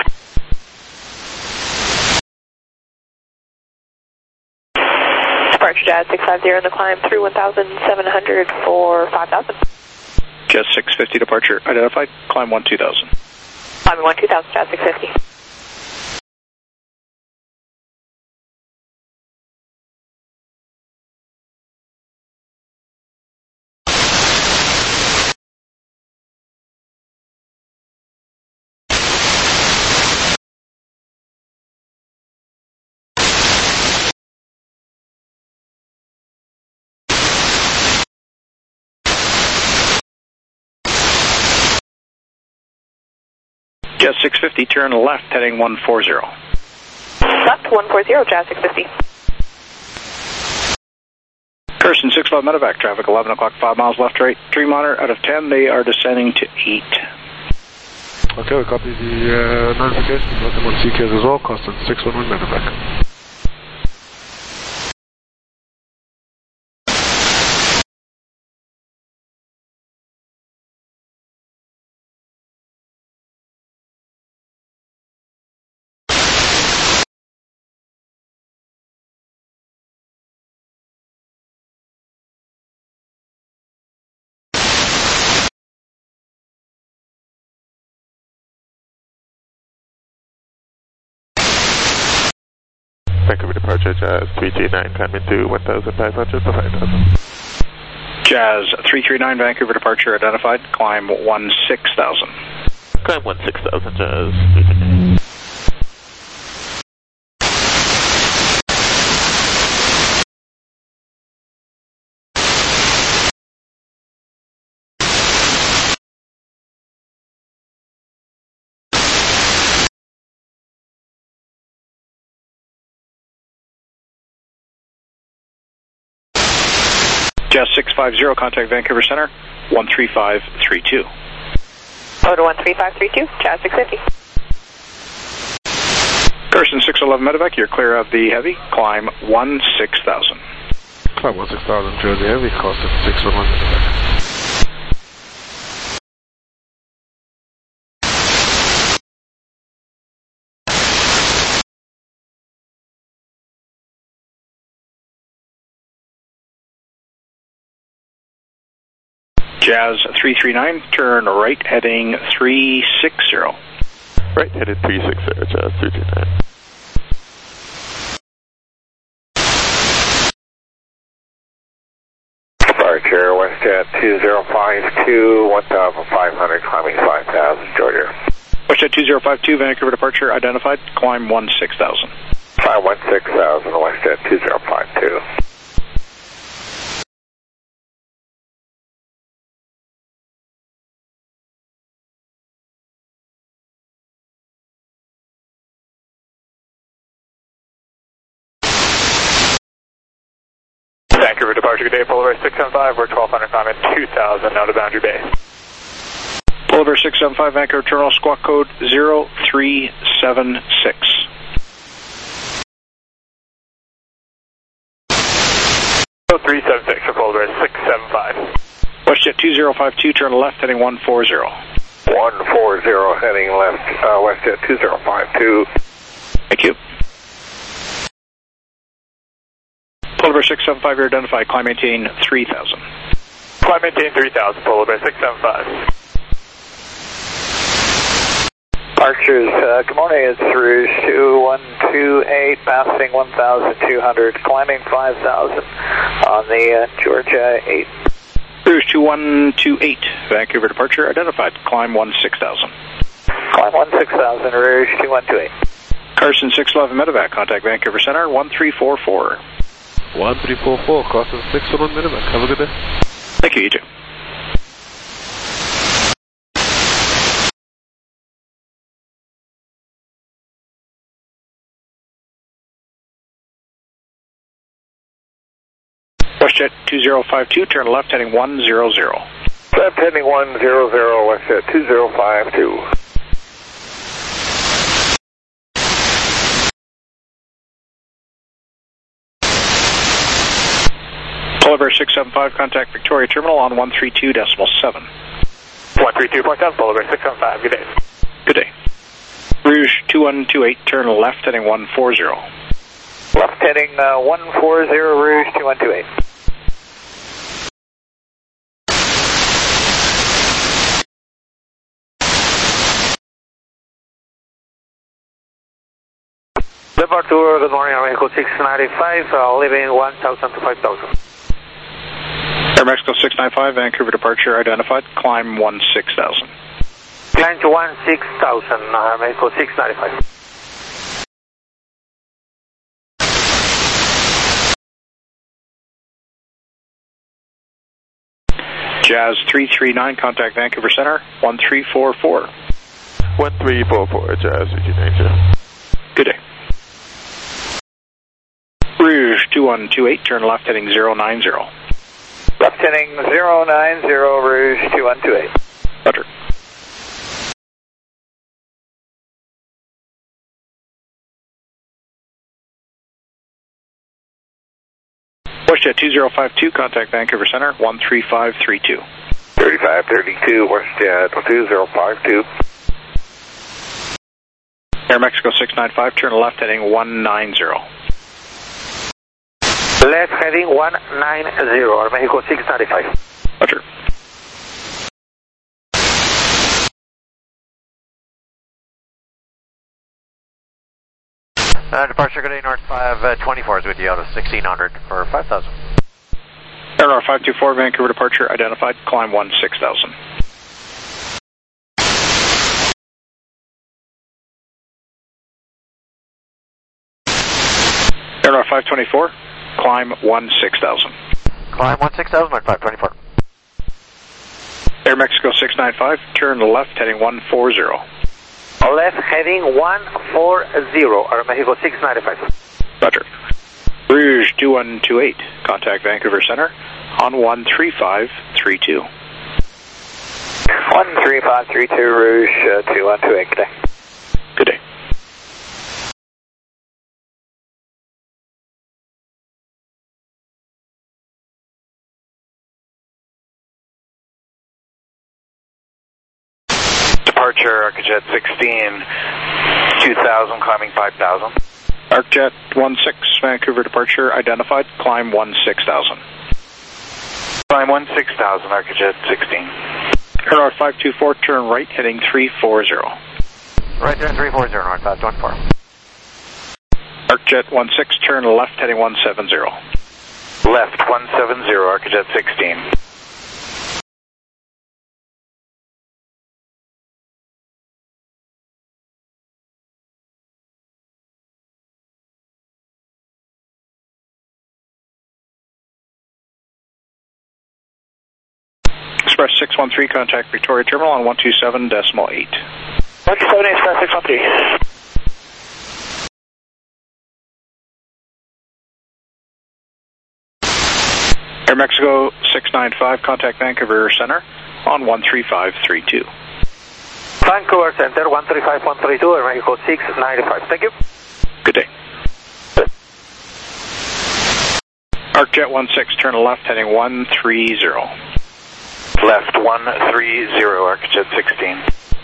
Departure Jazz six five zero in the climb through one thousand seven hundred for five thousand. Jazz six fifty departure identified, climb one two thousand. Climbing one two thousand, Jazz six fifty. Jazz six fifty, turn left, heading one four zero. Left one four zero, Jazz six fifty. Carson six eleven Medevac, traffic eleven o'clock, five miles left, right, tree monitor out of ten, they are descending to eight. Okay, we copy the uh, notification. Welcome on C K as well, Carson six one one Medevac. Vancouver departure, Jazz three three nine, climbing to one thousand five hundred for five thousand. Jazz three three nine, Vancouver departure identified, climb one six thousand. Climb one six thousand, Jazz. Jazz six five zero, contact Vancouver Center, one three five three two. Photo one three five three two, Jazz six fifty. Carson six eleven Medevac, you're clear of the heavy, climb one six thousand. Climb one six thousand, Jersey Heavy, costing six one one Medevac. Jazz three three nine, turn right heading three six zero. Right headed three six zero, Jazz three three nine. Departure, WestJet two zero five two, one thousand five hundred, climbing five thousand, Georgia. WestJet two zero five two, Vancouver departure identified, climb one six thousand. Climb one six thousand, WestJet two zero five two. Vancouver departure, good day, Polar Bear six seven five, we're twelve hundred, climbing two thousand, now to Boundary Bay. Polar Bear six seven five, Vancouver terminal, squawk code zero three seven six. zero three seven six for Polar Bear six seven five. WestJet two zero five two, turn left heading one four zero. one four zero, heading left, uh, WestJet two zero five two. Thank you. Polar Bear six seven five, you're identified, climb maintain three thousand. Climb maintain three thousand, Polar Bear six seven five. Departures, uh, good morning, it's Rouge two one two eight, passing one thousand two hundred, climbing five thousand on the uh, Georgia eight. Rouge two one two eight, Vancouver departure identified, climb one six thousand. Climb one six thousand, Rouge two one two eight. Carson six eleven Medevac, contact Vancouver Center, one three four four. one three four four, costing six one one Medevac. Have a good day. Thank you, you too. WestJet two zero five two, turn left heading one zero zero. Left heading one zero zero, WestJet two zero five two. Polar Bear six seven five, contact Victoria Terminal on one three two decimal seven. one three two point seven, Polar Bear six seven five, good day. Good day. Rouge two one two eight, turn left heading one four zero. Left heading uh, one four zero, Rouge two one two eight. Departure, good morning, Air six ninety-five, uh, leaving one thousand to five thousand. Air Mexico six ninety-five, Vancouver departure identified, climb one six thousand. Climb to one six thousand, Air Mexico six ninety-five. Jazz three three nine, contact Vancouver Center, one three four four. one three four four, Jazz three two nine. Good day. Rouge two one two eight, turn left heading zero nine zero. Left heading zero nine zero, Rouge two one two eight. Roger. WestJet two zero five two, contact Vancouver Center, one three five three two. thirty-five thirty-two, WestJet two zero five two. Air Mexico six ninety-five, turn left heading one nine zero. Left heading one nine zero, Air Mexico six ninety-five. Roger. Uh, departure, good day, North five twenty-four is with you out of sixteen hundred for five thousand. Air North five two four, Vancouver departure identified, climb one six thousand. Air North five twenty-four, climb one six thousand. Climb one six thousand, North five twenty-four. Air Mexico six ninety-five, turn left heading one four zero. Left heading one four zero, Air Mexico six ninety-five. Roger. Rouge two one two eight, contact Vancouver Center, on one three five three two. one three five three two, Rouge, uh, two one two eight, good day. Good day. Departure, ArcJet sixteen, two thousand, climbing five thousand. ArcJet one six, Vancouver departure identified, climb one six thousand. Climb one six thousand, ArcJet sixteen. Air North five two four, turn right, heading three four zero. Right there, three four zero, north five two four. ArcJet one six, turn left, heading one seven zero. Left, one seven zero, ArcJet sixteen. Express six one three, contact Victoria Terminal on one two seven decimal eight. one two seven, Express six one three. Air Mexico six nine five, contact Vancouver Center on one three five three two. Vancouver Center, one three five one three two, Air Mexico six nine five. Thank you. Good day. ArcJet one six, turn left, heading one three zero. Left, one three zero, ArcJet sixteen.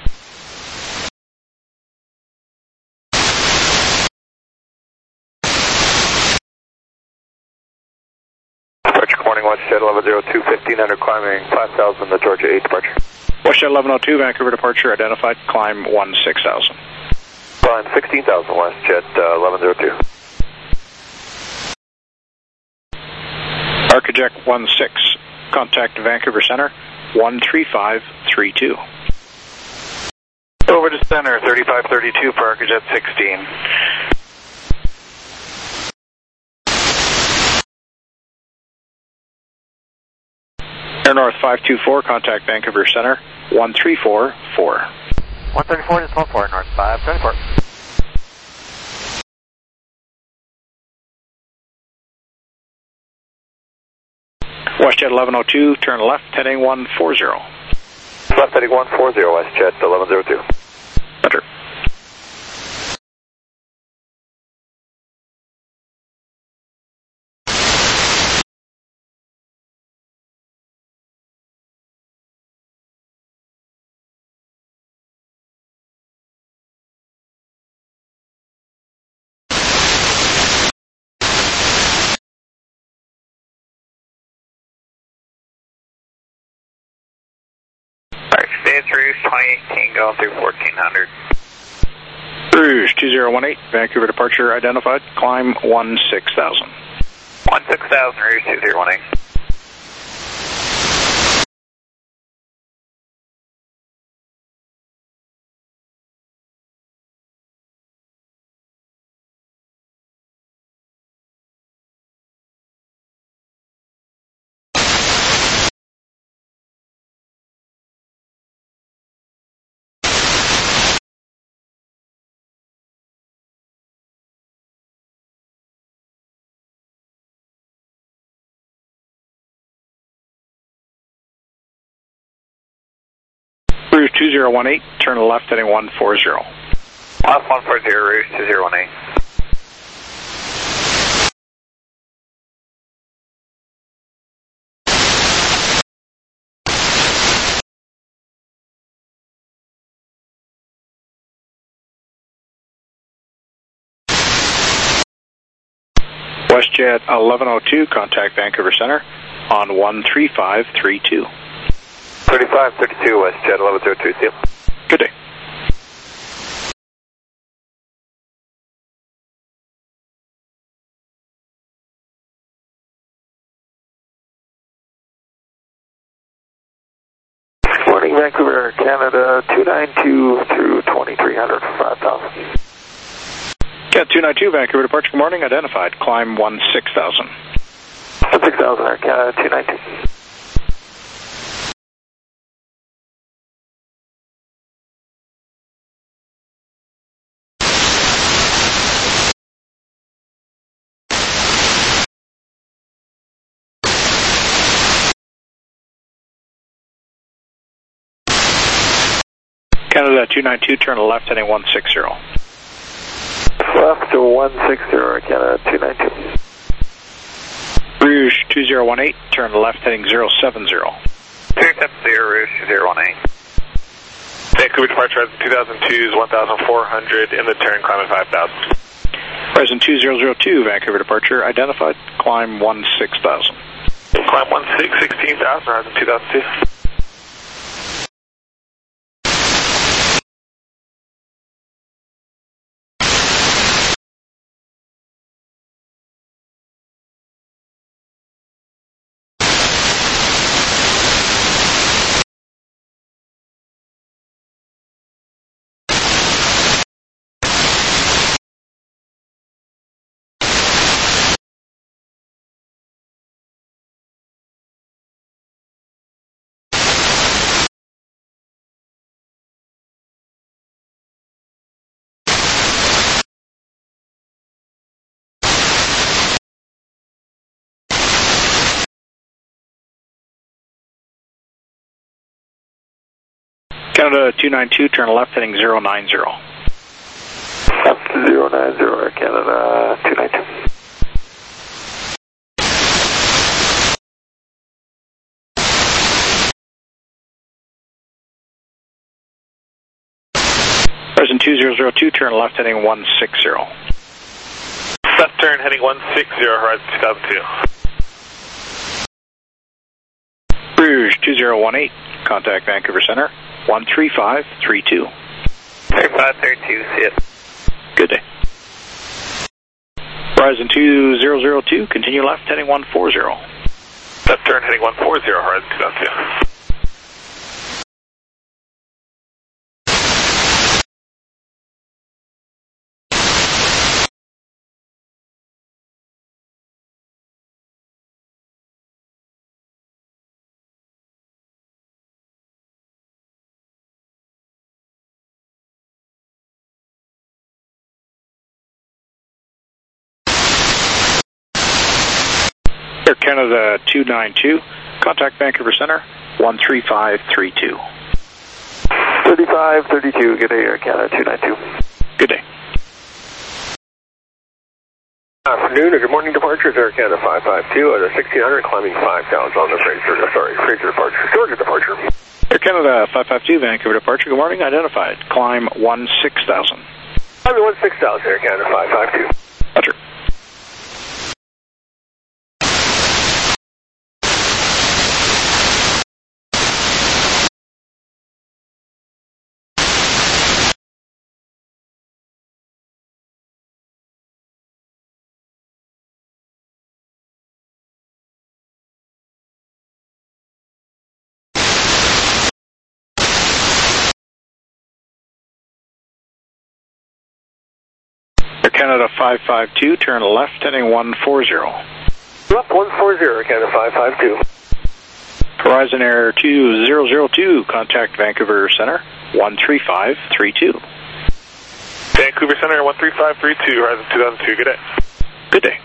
Departure, good morning, WestJet eleven oh two, fifteen hundred, climbing five thousand, the Georgia eight departure. WestJet eleven oh two, Vancouver departure identified, climb one six thousand. Climb sixteen thousand, WestJet uh, eleven oh two. ArcJet one six, contact Vancouver Center, one three five three two. Over to center, thirty-five thirty-two for ArcJet sixteen. Air North five two four, contact Vancouver Center, one three four four. one thirty-four, decimal four, north five twenty-four. WestJet eleven oh two, turn left, heading one four zero. Left heading one four zero, WestJet eleven oh two. Enter. It's Rouge twenty eighteen going through fourteen hundred. Rouge two zero one eight, Vancouver departure identified, climb one six thousand. one six thousand, Rouge two zero one eight. Rouge two zero one eight, turn left, heading one four zero. Left one four zero, Rouge two zero one eight. WestJet eleven oh two, contact Vancouver Center on one three five three two. thirty-five thirty-two, WestJet eleven oh two, see you. Good day. Morning, Vancouver, Canada, two nine two through twenty-three hundred for five thousand. Cat two nine two, Vancouver departure, good morning, identified, climb one six thousand. one six thousand, Air Canada, two nine two. Canada two nine two, turn left heading one six zero. Left to one six zero, Canada two nine two. Rouge two zero one eight, turn left heading zero seven zero. two seven zero, Rouge two zero one eight. Vancouver departure two thousand two's one thousand four hundred in the turn, climbing five thousand. Horizon two zero zero two, Vancouver departure identified, climb one six thousand. Climb one six, sixteen thousand, Horizon two thousand two. Canada two nine two, turn left heading zero nine zero. Left to zero nine zero, Canada two nine two. Horizon two zero zero two, turn left heading one six zero. Left turn heading one six zero, Horizon two thousand two. Rouge two zero one eight, contact Vancouver Center, one three five three two. three five three two, see it. Good day. Horizon two zero zero two, continue left heading one four zero. Left turn heading one four zero, Horizon two thousand two. Air Canada two nine two, contact Vancouver Center, one three five three two. thirty-five thirty-two, good day, Air Canada two nine two. Good day. Afternoon or good morning departures, Air Canada five five two at a sixteen hundred, climbing five thousand on the Fraser, sorry, Fraser departure, Georgia departure. Air Canada five five two, Vancouver departure, good morning, identified, climb one six thousand. Climbing one six thousand, Air Canada five five two. Roger. Canada five five two, turn left heading one four zero. Left one four zero, Canada five five two. Horizon Air two zero zero two, contact Vancouver Center, one three five three two. Vancouver Center, one three five three two, Horizon two thousand two, good day. Good day.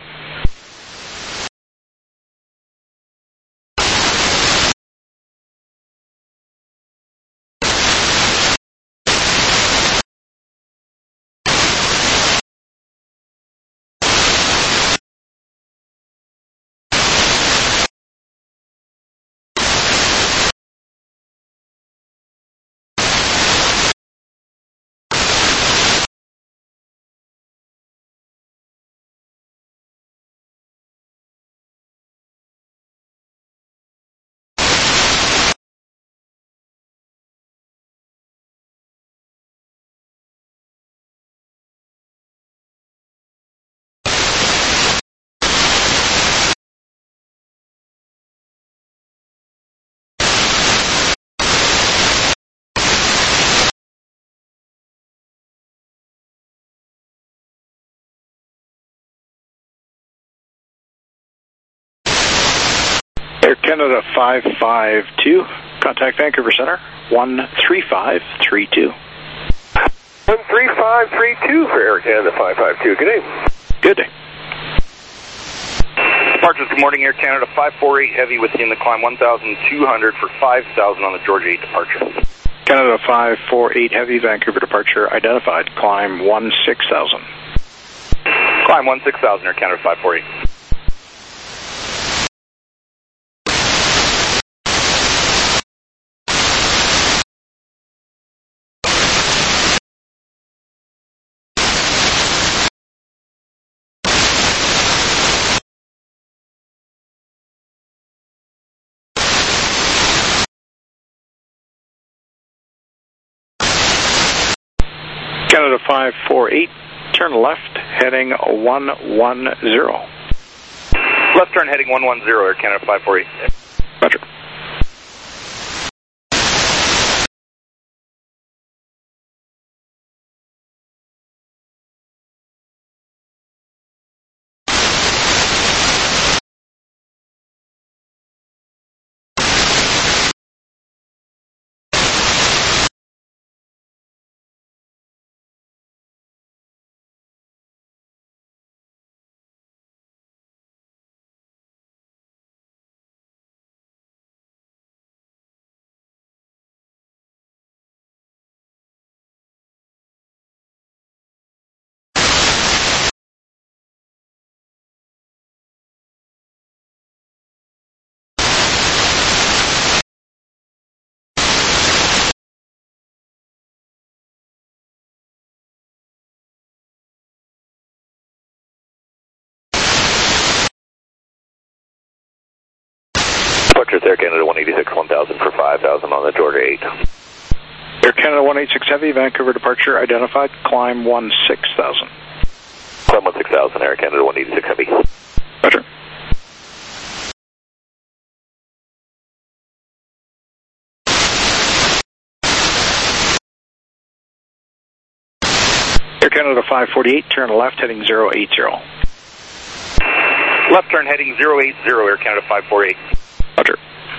Air Canada five five two, contact Vancouver Center, one three five three two. one three five three two for Air Canada five five two, good day. Good day. Departures, good morning, Air Canada five four eight, heavy within the climb one thousand two hundred for five thousand on the Georgia eight departure. Canada five four eight Heavy, Vancouver departure identified. Climb one six thousand. Climb one six thousand, Air Canada five four eight. Canada five four eight, turn left, heading one one zero. Left turn heading one one zero, Air Canada five four eight. Roger. Departure Air Canada one eighty-six, one thousand for five thousand on the Georgia eight. Air Canada one eighty-six Heavy, Vancouver departure identified. Climb one six thousand. Climb one six thousand, Air Canada one eighty-six Heavy. Roger. Air Canada five forty-eight, turn left, heading zero eight zero. Left turn heading zero eight zero, Air Canada five four eight. Roger.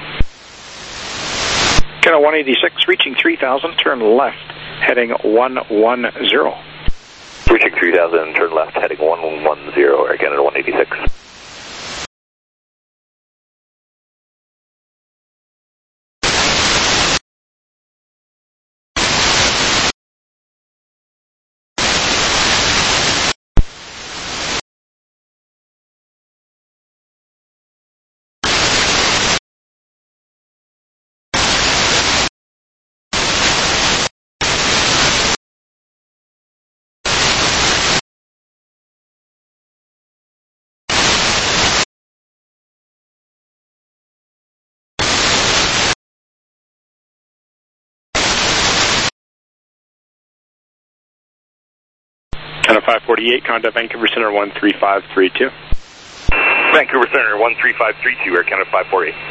Canada one eighty-six, reaching three thousand, turn left, heading one one zero. Reaching three thousand, turn left, heading one one zero, Air Canada one eighty-six. Canada five forty-eight, contact Vancouver Center one three five three two. Vancouver Center one three five three two, Air Canada five four eight.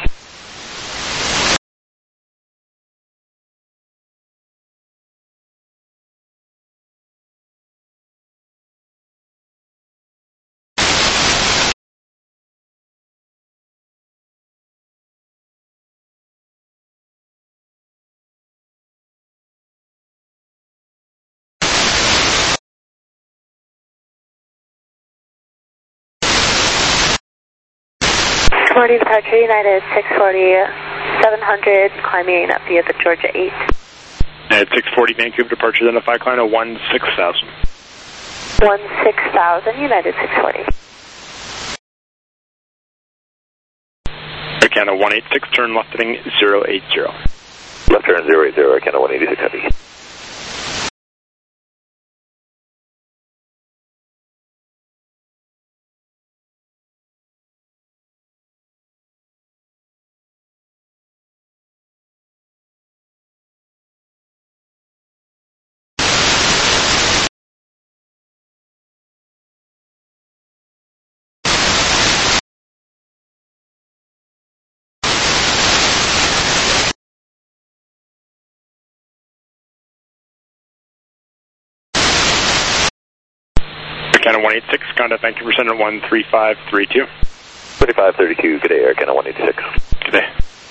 Good morning, departure United six forty, seven hundred, climbing up via the Georgia eight. At six forty, Vancouver departure, then a five climb to one six thousand. one six thousand, United six forty. Air Canada one eighty-six, turn left heading zero eight zero. Left turn zero eight zero, Air Canada one eighty-six Heavy. Canada one eighty-six, contact Vancouver Center one three five three two. thirty-five thirty-two, good day, Air Canada one eighty-six. Good day.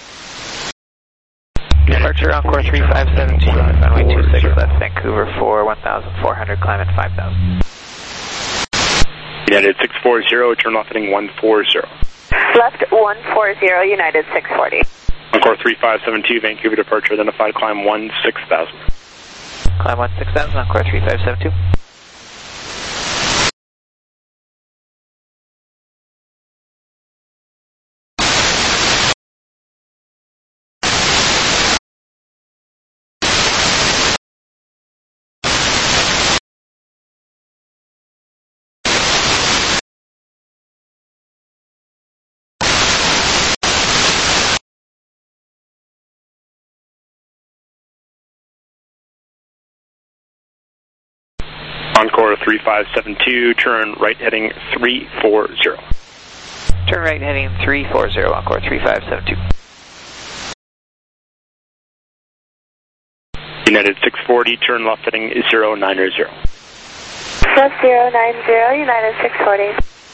Departure on course three five seven two, runway two six, left Vancouver for one thousand four hundred, climb at five thousand. United six forty, turn left heading one four zero. Left one four zero, United six forty. Encore three five seven two, Vancouver departure, identified, climb one six thousand. Climb one six thousand, Encore three five seven two. Encore three five seven two, turn right heading three four zero. Turn right heading three four zero, Encore three five seven two. United six forty, turn left heading zero nine zero. Left zero nine zero, United six forty.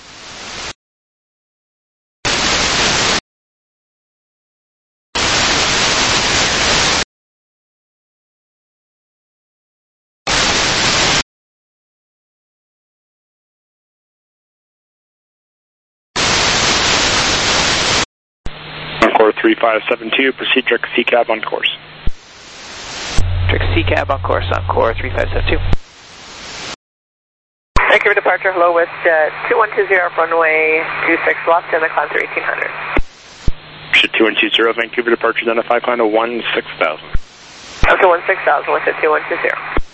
Encore three five seven two, proceed direct C cab on course. Direct C cab on course, Encore three five seven two. Vancouver departure, hello, West uh, two one two zero, runway two six left, and the climb to eighteen hundred. Shit two one two zero, Vancouver departure, identified, climb to one six thousand. Okay, one six thousand with the two one two zero.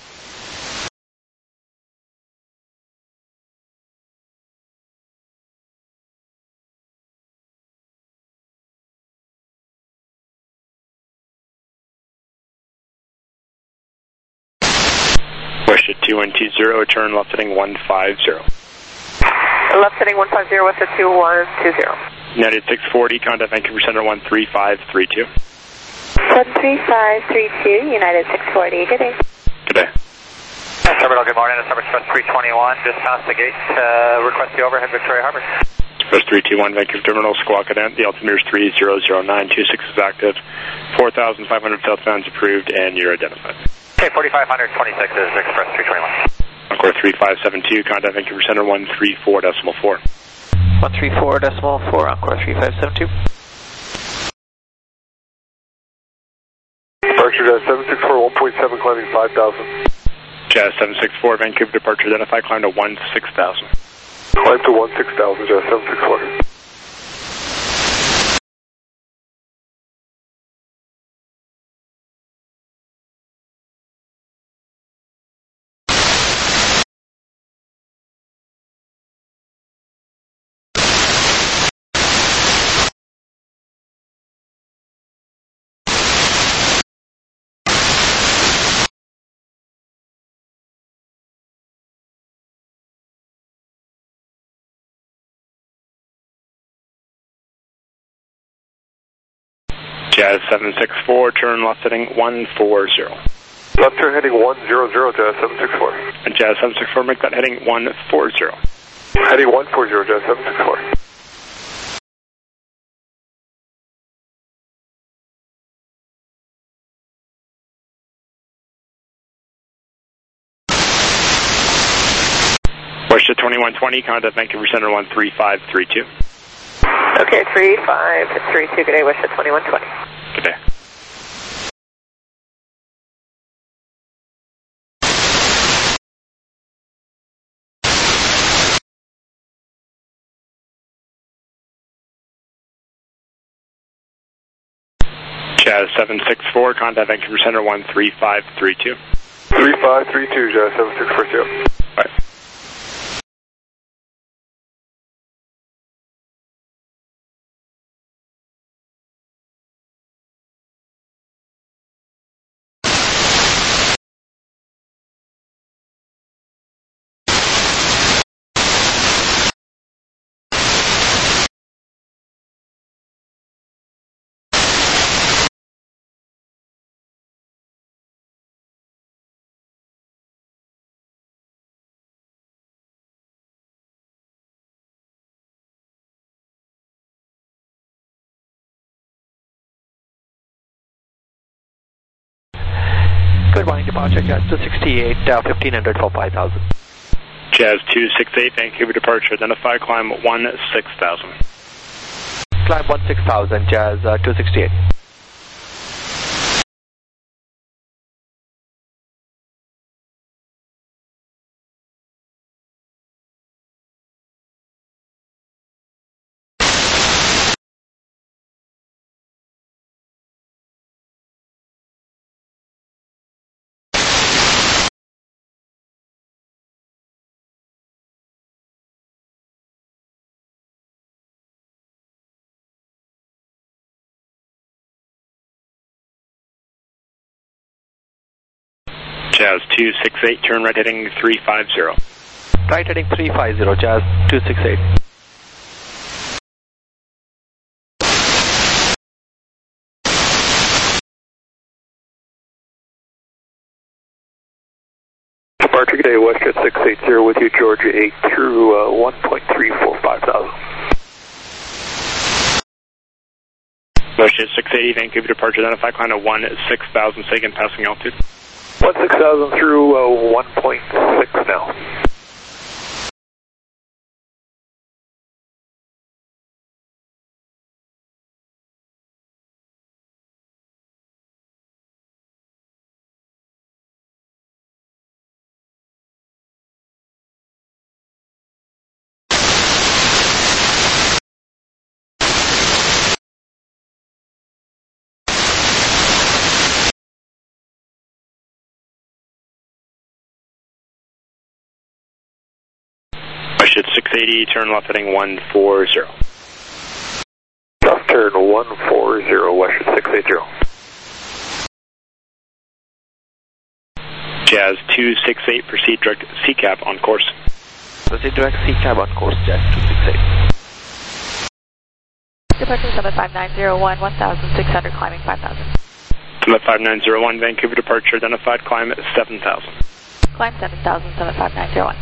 West two one two zero, turn left heading one five zero. Left heading one five zero with the two one two zero. United six forty, contact Vancouver Center one three five three two. one three five three two, United six forty. Good day. Good day. Terminal, good morning. It's number Express three twenty-one. Just past the gate. Uh, request the overhead Victoria Harbor. Express three two one, Vancouver Terminal, Squawk Cadent. The altimeter is three zero zero nine, two six is active. four thousand five hundred southbound is approved, and you're identified. Okay, forty-five twenty-six is Express three twenty-one. Encore three five seven two, contact Vancouver Center one three four decimal four. one three four decimal four, Encore three five seven two. Departure Jazz seven six four, one point seven, climbing five thousand. Jazz seven six four, Vancouver departure, identified, climb to one six thousand. Climb to one six thousand, Jazz seven six four. Jazz seven six four, turn left heading one four zero. Left turn heading one zero zero, Jazz seven six four. And Jazz seven six four, make that heading one four zero. Heading one four zero, Jazz seven six four. West twenty-one twenty, contact Vancouver Center one three five three two. Okay, three five three two, good day, West twenty-one twenty. Good day. Jazz seven six four, contact Vancouver Center one three five three two. three five three two, Jazz seven six four two. All right. Good morning, departure Jazz two sixty-eight, uh, fifteen hundred for five thousand. Jazz two six eight, Vancouver departure, identify, climb one six thousand. Climb one six thousand, Jazz uh, two sixty-eight. Jazz two six eight, turn right heading three five zero. Right heading three five zero, Jazz two six eight. Departure, good day, WestJet six eight zero with you, Georgia eight through uh, one point three four five thousand. WestJet six eighty, Vancouver departure, identify climb to one six thousand, second passing altitude. one six thousand through uh, one point six now. WestJet six eighty, turn left heading one four zero. Left turn one four zero, WestJet six eighty. Jazz two six eight, proceed direct C CAB on course. Proceed direct C CAB on course, Jazz two six eight. Departure seven five nine zero one, one thousand six hundred, climbing five thousand. Summit five nine zero one, Vancouver departure, identified climb at seven thousand. Climb seven thousand, Summit five nine zero one.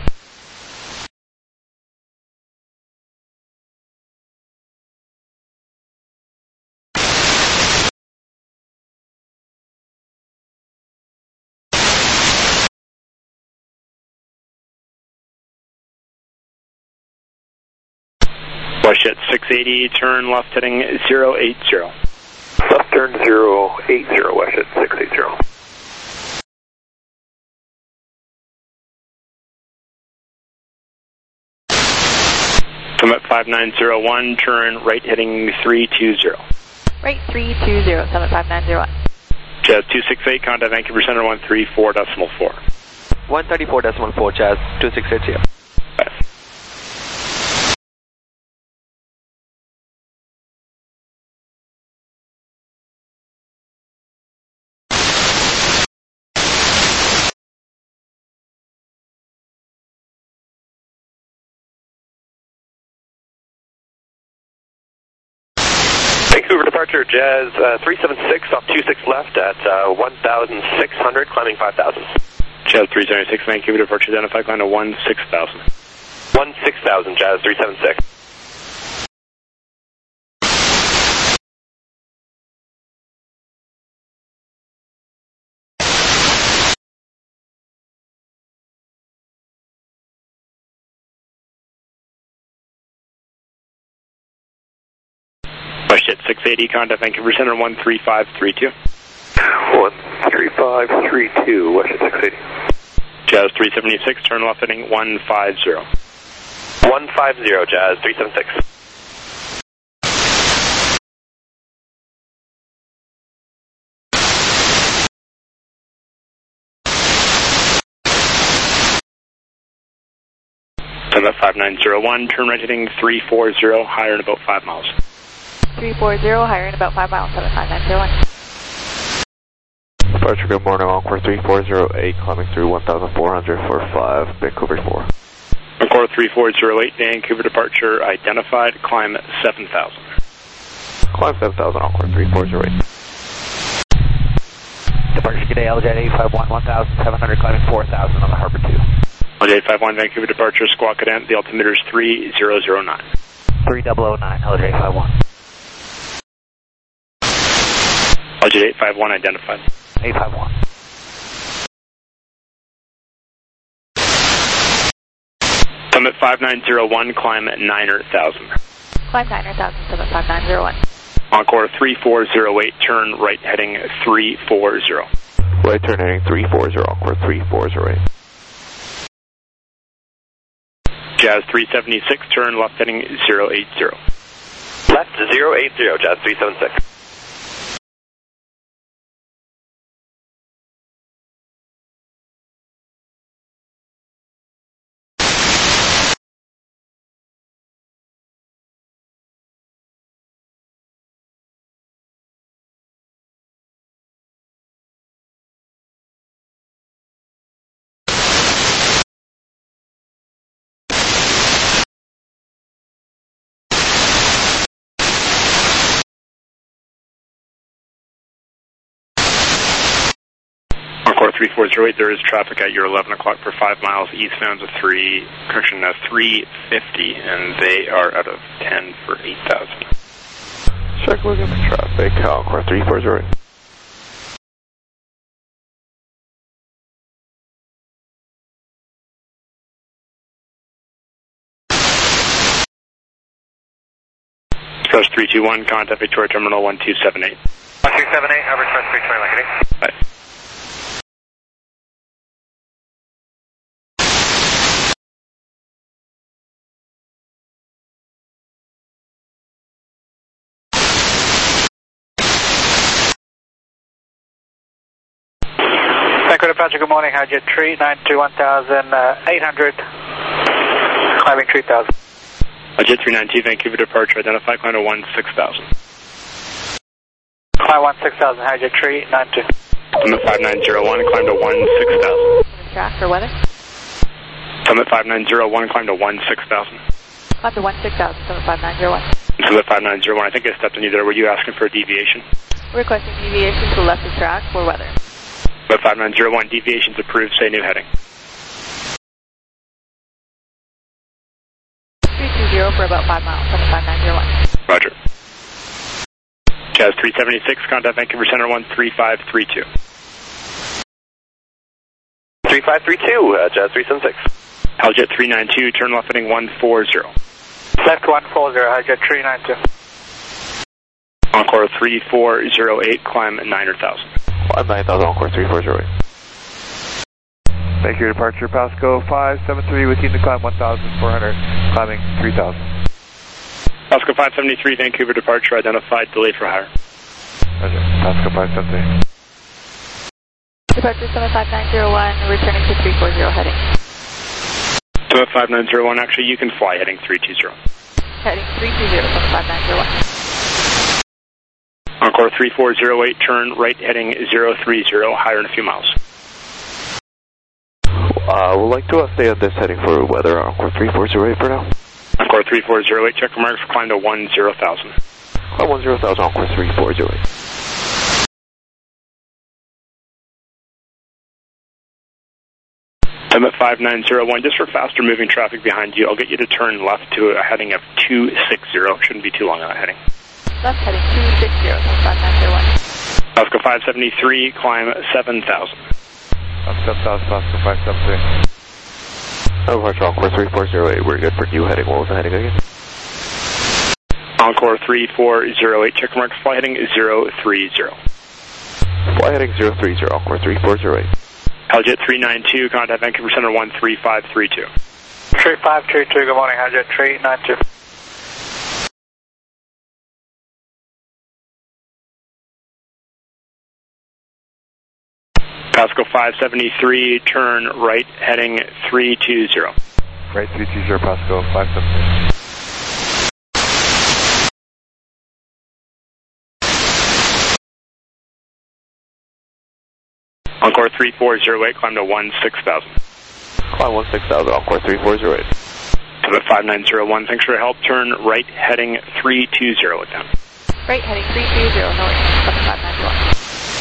WestJet six eighty, turn left heading zero eight zero. Left turn zero eight zero, WestJet six eighty. Summit five nine zero one, turn right heading three two zero. Right three two zero, Summit five nine zero one. Jazz two six eight, contact Vancouver Center one three four decimal four. one thirty-four decimal four, Jazz two six eight zero. Vancouver departure, Jazz uh, three seven six off two six left at uh, one thousand six hundred, climbing five thousand. Jazz three seven six, Vancouver departure, identified climb to one six thousand. one six thousand, Jazz three seven six. WestJet six eighty, contact Vancouver Center one three five three two. one three five three two, WestJet six eighty. Jazz three seventy-six, turn left heading one five zero. one five zero, Jazz three seven six. Summit five nine zero one, turn right heading three four zero, higher in about five miles. three four zero, higher in about five miles, Summit five nine zero one. Departure, good morning, Encore three four zero eight, climbing through one thousand four hundred for five, Vancouver four. Encore three four zero eight, Vancouver departure, identified, climb seven thousand. Climb seven thousand, Encore three four zero eight. Departure, good day, L J eight five one, one thousand seven hundred, climbing four thousand on the Harbor two. L J eight five one, Vancouver departure, squawk cadent, the altimeter is three zero zero nine. three zero zero nine, L J eight five one. L J eight five one, identified. eight five one. Summit five nine zero one, climb at nine thousand. Climb nine thousand, Summit five nine zero one. Encore three four zero eight, turn right heading three four zero. Right turn heading three four zero, Encore three four zero eight. Jazz three seventy-six, turn left heading zero eight zero. Left zero eight zero, Jazz three seven six. three four zero eight, there is traffic at your eleven o'clock for five miles eastbound to three, correction, uh, three fifty, and they are out of ten for eight thousand. Check looking for traffic, Encore three four zero eight. Express three two one, contact Victoria Terminal one two seven eight. one two seven eight, Average Express three two one, Langley. Bye. Vancouver departure, good morning, How'd Jet three nine two one thousand eight hundred, climbing three thousand. Jet three nine two, Vancouver departure, identify climb to one six thousand. Climb one six thousand, How'd Jet three nine two. Summit five nine zero one, climb to one six thousand. Track for weather. Summit five nine zero one, climb to one six thousand. Climb to one six thousand, Summit five nine zero one. Summit five nine zero one, I think I stepped on you there. Were you asking for a deviation? Requesting deviation to the left of track for weather. Summit five nine zero one, deviations approved, say new heading. three two zero for about five miles, Summit five nine zero one. Roger. Jazz three seventy-six, contact Vancouver Center one three five three two. three five three two, uh, Jazz three seventy-six. Howjet three nine two, turn left heading one four zero. Left one four zero, How'd three nine two. Encore three four zero eight, climb nine thousand. Climb nine thousand, Encore three four zero eight. Thank you, departure Pasco five seven three, within the climb one thousand four hundred, climbing three thousand. Pasco five seventy-three, Vancouver departure, identified, delay for hire. Roger, Pasco five seven three. Departure Summit five nine zero one, returning to three four zero heading. Summit five nine zero one, actually you can fly heading three two zero. Heading three two zero, Summit five nine zero one. Encore three four zero eight, turn right heading zero three zero, higher in a few miles. Uh, we'd like to uh, stay on this heading for weather, Encore three four zero eight for now. Encore three four zero eight, check for marks, climb to one zero thousand. Climb one zero thousand, Encore three four zero eight. Summit five nine zero one, just for faster moving traffic behind you, I'll get you to turn left to a heading of two six zero. Shouldn't be too long on that heading. Left heading two six zero, five nine zero one. Pasco five seventy-three, climb seven thousand. Up seven thousand, Pasco five seven three. Departure Encore three four zero eight, we're good for new heading. What was the heading again? Encore three four zero eight, check marks, fly heading zero three zero. Fly heading zero three zero, Encore three four zero eight. Howjet three nine two, contact Vancouver Center one three five three two. three five three two, good morning, How'd three nine two. Pasco five seventy-three, turn right heading three two zero. Right three two zero, Pasco five seven three. Encore three four zero eight, climb to one six thousand. Climb one six thousand, Encore three four zero eight. Summit five nine zero one, thanks for your help, turn right heading three two zero again. Right heading three two zero, north, Summit five nine zero one.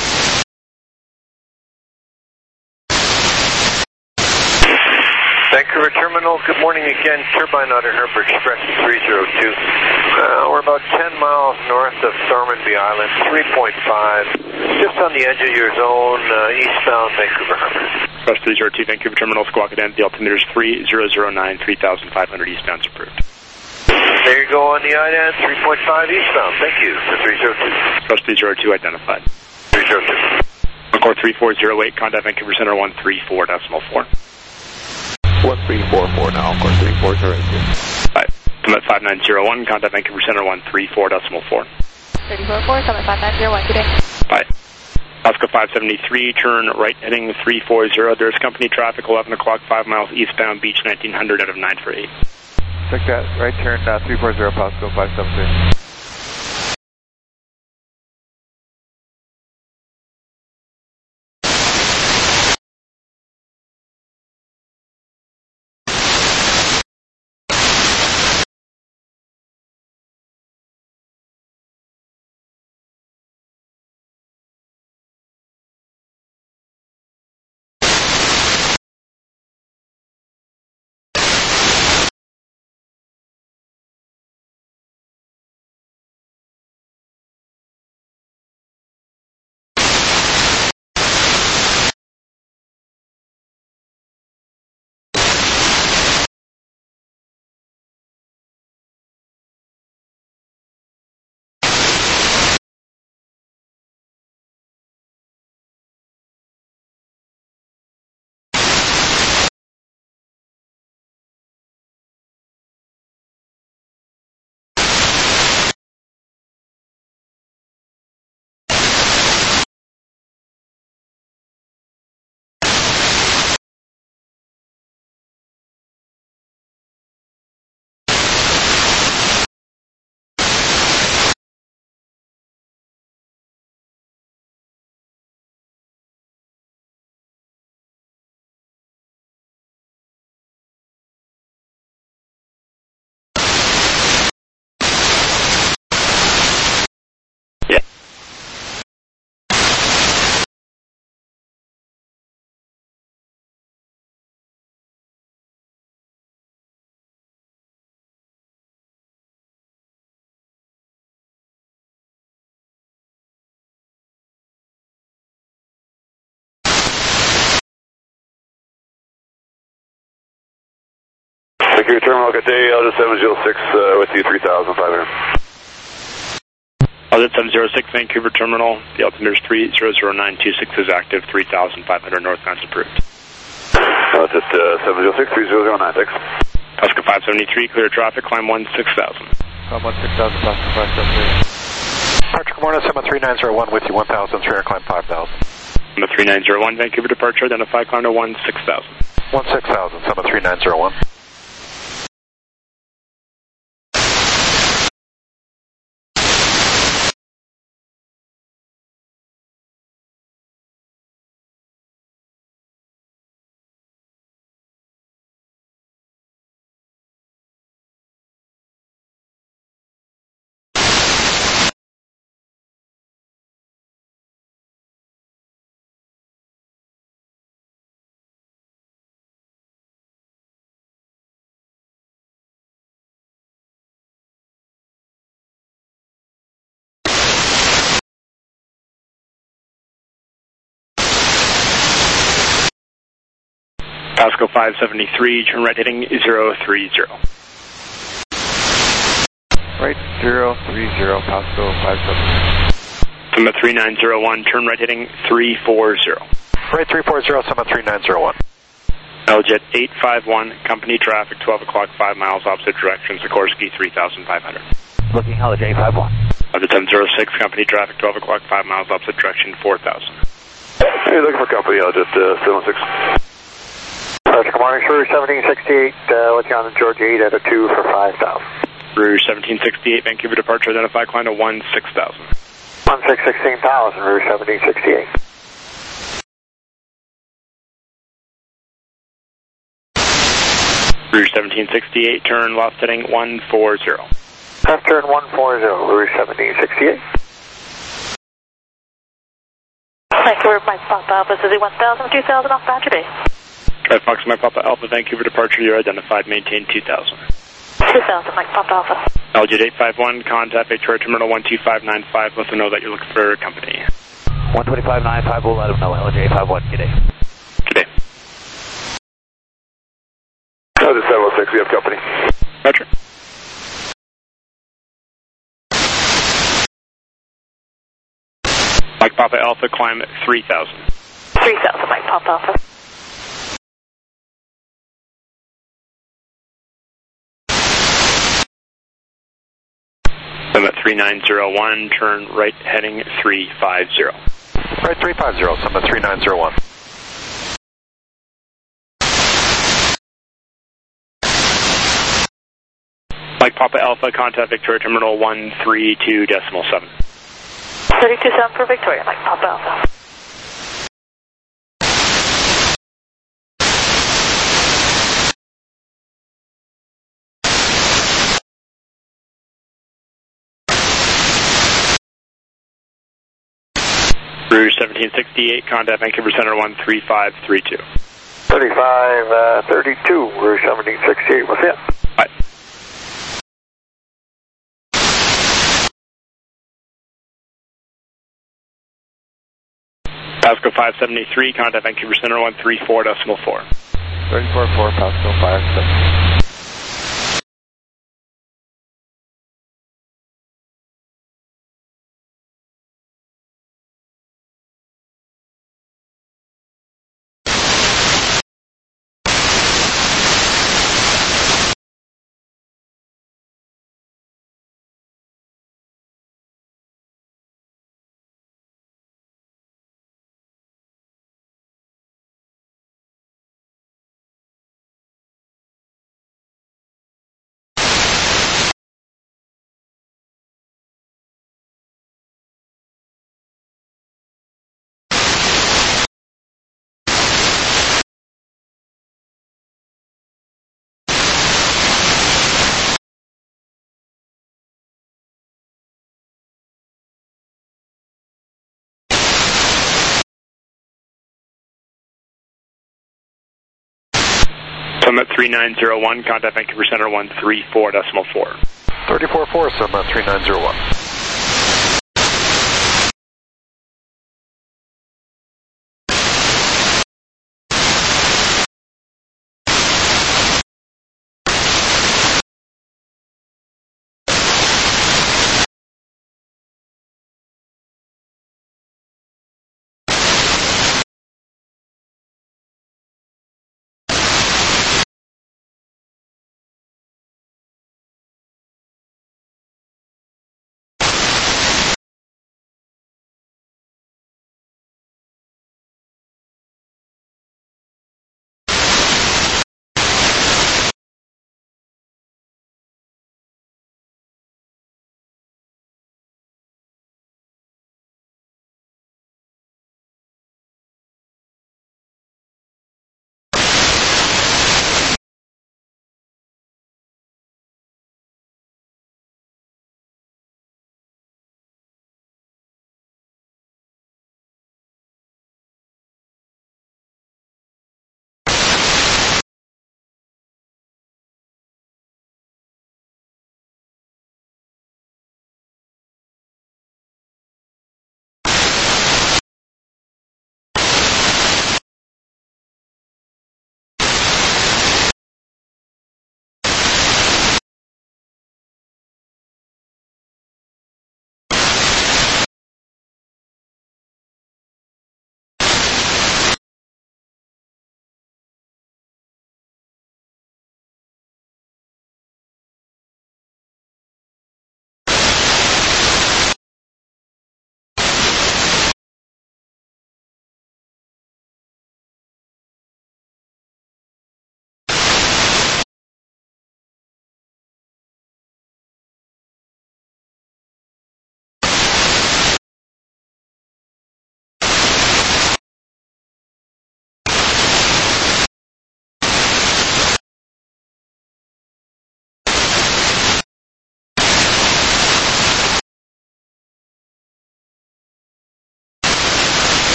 Vancouver Terminal, good morning again. Turbine Otter Harbor Express three zero two. Uh, we're about ten miles north of Thormanby Island, three point five, just on the edge of your zone, uh, eastbound Vancouver Harbor. Express three zero two, Vancouver Terminal, Squawka, the altimeter is three zero zero nine, three thousand five hundred eastbound approved. There you go on the I D A N, three point five eastbound. Thank you for three zero two. Express three zero two identified. three zero two. Encore three four zero eight, contact Vancouver Center one three four decimal four. one three four four now, Encore three four zero eight. Right. Summit five nine zero one, contact Vancouver Center one three four decimal four. three four four, Summit five nine zero one, good day. Bye. Pasco five seventy-three, turn right heading three four zero. There's company traffic, eleven o'clock, five miles eastbound, Beach nineteen hundred out of nine for eight. Check that, right turn uh, three four zero, Pasco five seven three. Vancouver Terminal, good day. I'll just seven zero six uh, with you, three thousand five hundred. I'll just seven zero six Vancouver Terminal. The altimeter is three zero zero nine two six is active, three thousand five hundred northbound approved. Uh, just uh, seven zero six, three zero zero nine, thanks. Pasco five seventy-three, clear traffic, climb one six thousand. Climb one six thousand, Pasco five seventy-three. Departure, good morning, Sema three nine zero one with you, one thousand three hundred, climb five thousand. Sema three nine zero one, Vancouver departure, identify, climb to one six thousand. one six thousand, Sema three nine zero one. Pasco five seventy-three, turn right heading zero three zero. Right, zero three zero, Pasco five seventy-three. Sema three nine zero one, turn right heading three four zero. Right, three four zero, Sema three nine zero one. L-Jet eight five one, company traffic, twelve o'clock, five miles opposite direction, Sikorsky three thousand five hundred. Looking L-Jet eight five one. L-Jet seven zero six, company traffic, twelve o'clock, five miles opposite direction, four thousand. Hey, looking for company, L-Jet uh, seven six. Good morning, Rouge seventeen sixty-eight, uh, with you on the Georgia eight at a two for five thousand. Rouge seventeen sixty-eight, Vancouver departure, identify, climb to one six thousand. one six sixteen thousand, Rouge seventeen sixty-eight. Rouge seventeen sixty-eight, turn left heading one four zero. Left turn one four zero, Rouge seventeen sixty-eight. Vancouver, Mike Papa Alpha, Suzy one thousand, two thousand off Badger Bay. Drive Fox, Mike Papa Alpha, Vancouver departure, you're identified, maintain two thousand. two thousand, Mike Papa Alpha. L-Jet eight five one, contact Victoria Terminal one two five nine five, let them know that you're looking for a company. one twenty-five nine five, we'll let them know, L J eight five one, good day. Good day. L-Jet seven oh six, we have company. Roger. Mike Papa Alpha, climb three thousand. three thousand, Mike Papa Alpha. I'm at three nine zero one, turn right heading three five zero. Right, three five zero, Summit three nine zero one. Mike Papa Alpha, contact Victoria Terminal one three two decimal seven. thirty-two seven for Victoria, Mike Papa Alpha. Rouge seventeen sixty-eight, contact Vancouver Center one three five three two. thirty-five thirty-two, Rouge seventeen sixty-eight, what's it? Bye. Pasco five seventy-three, contact Vancouver Center one three four decimal four. thirty-four four, Pasco five seventy-three. Summit three nine zero one, contact Vancouver Center one three four decimal four. thirty-four four, Summit three nine zero one.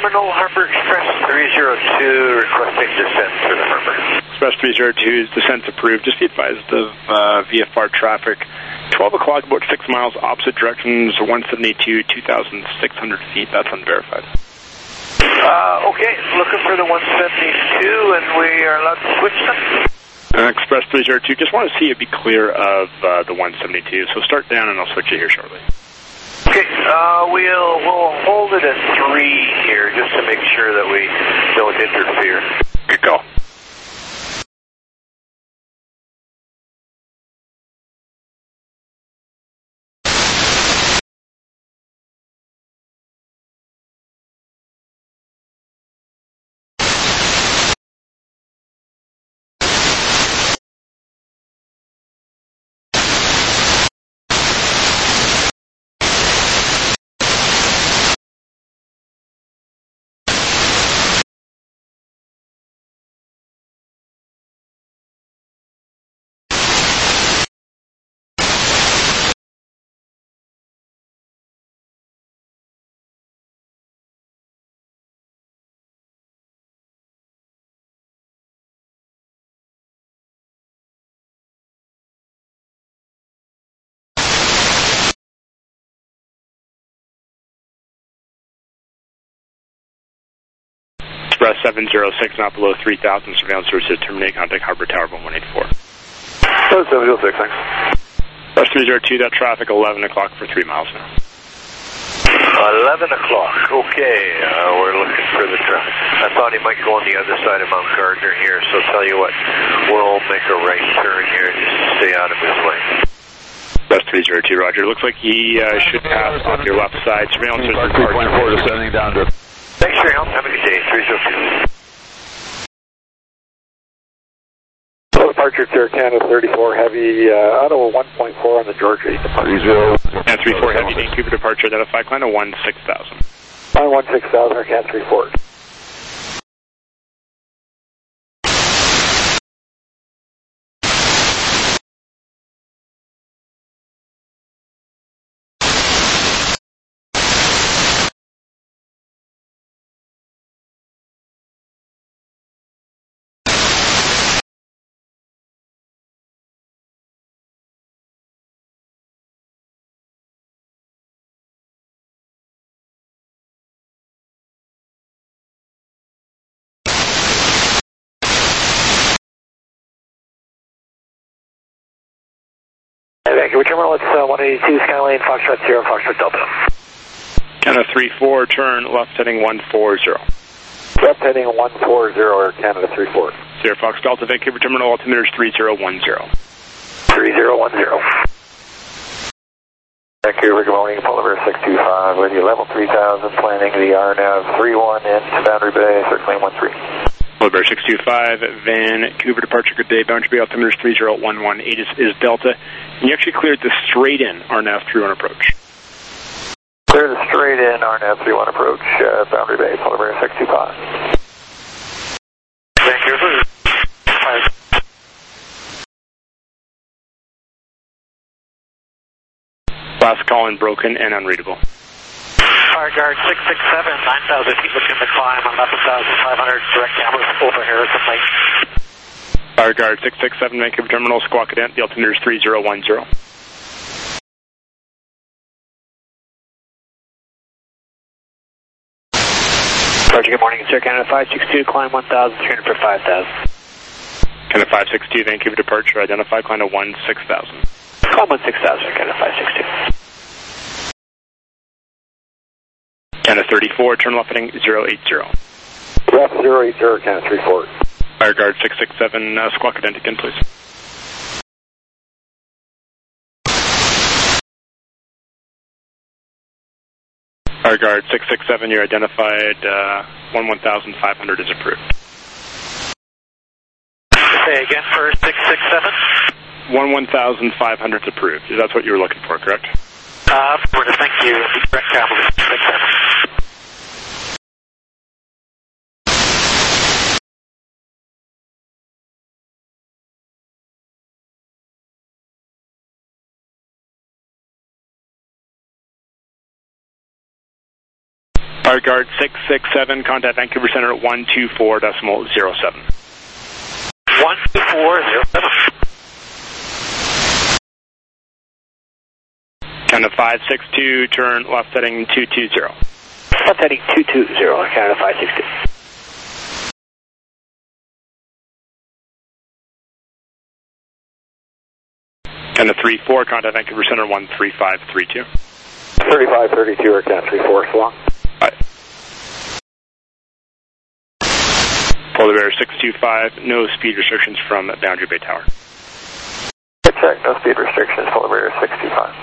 Terminal, Harbor Express three zero two, requesting descent for the Harbor. Express three zero two's descent's approved. Just be advised of uh, V F R traffic. twelve o'clock, about six miles opposite directions, one seventy-two, two thousand six hundred feet. That's unverified. Uh, okay, looking for the one seventy-two, and we are allowed to switch them. Uh, Express three zero two, just want to see you be clear of uh, the one seventy-two. So start down, and I'll switch you here shortly. Okay, uh, we'll, we'll hold it at three here, just to make sure that we don't interfere. Good call. Express seven zero six, not below three thousand, surveillance services terminate, contact Harbor Tower one one eight four. seven zero six, thanks. Express three zero two, that traffic, eleven o'clock for three miles now. eleven o'clock, okay, uh, we're looking for the traffic. I thought he might go on the other side of Mount Gardner here, so tell you what, we'll make a right turn here and just stay out of his way. Express three zero two, roger. Looks like he uh, should pass off your left side. Surveillance services three point four descending down to... Thanks for your help. Have a good day. three zero two. So departure Sierra Canada thirty-four Heavy, uh, Ottawa one point four on the Georgia eight. three zero. And three four Heavy, Vancouver departure, identify climb to one six thousand. Climb one six thousand, Air Canada three four. Vancouver Terminal, it's uh, one eighty-two, Skylane, Foxtrot zero, Foxtrot Delta. Canada three four, turn left heading one four zero. Left heading one four zero, Air Canada three four. Sierra Fox Delta, Vancouver Terminal, altimeter is three zero one zero. three zero one zero. Vancouver, good morning, Polar Bear six two five with you, level three thousand, planning the R N A V three one into Boundary Bay, circling one three. Polar Bear six two five, Vancouver departure, good day, Boundary Bay, altimeter is three zero one one, eight is, is Delta. And you actually cleared the straight-in R N A V three one approach. Clear the straight-in R N A V three one approach, uh, Boundary Bay, Polar Bear six two five. Vancouver. Last call in broken and unreadable. Fire guard six six seven, nine thousand feet looking to climb, eleven thousand five hundred, direct cameras over Harrison Lake. Fire guard six six seven, Vancouver Terminal, squawk cadent, the altimeter is three zero one zero. Roger, good morning, Sierra Canada five six two, climb one thousand three hundred for five thousand. Canada five six two, Vancouver departure, identify, climb to one six thousand. Climb one six thousand, Canada five six two. Canada thirty-four, turn left heading zero eight zero. Left zero eight zero, Canada three four. Fire guard six six seven, uh, squawk cadent again, please. Fire guard six six seven, you're identified, uh, one one thousand five hundred is approved. Say again for six six seven? one one thousand five hundred is approved. That's what you were looking for, correct? Uh, thank you. Direct cameras, six seven. Fire Guard six six seven, contact Vancouver Center at one two four decimal zero seven. one two four zero seven. Canada five six two, turn left heading two two zero. Left heading two two zero, Canada five six two. Canada three four, contact Vancouver Center one three five three two. thirty-five thirty-two, or Canada three four, so long. Right. Polar Bear six two five, no speed restrictions from Boundary Bay Tower. Good check, no speed restrictions, Polar Bear six two five.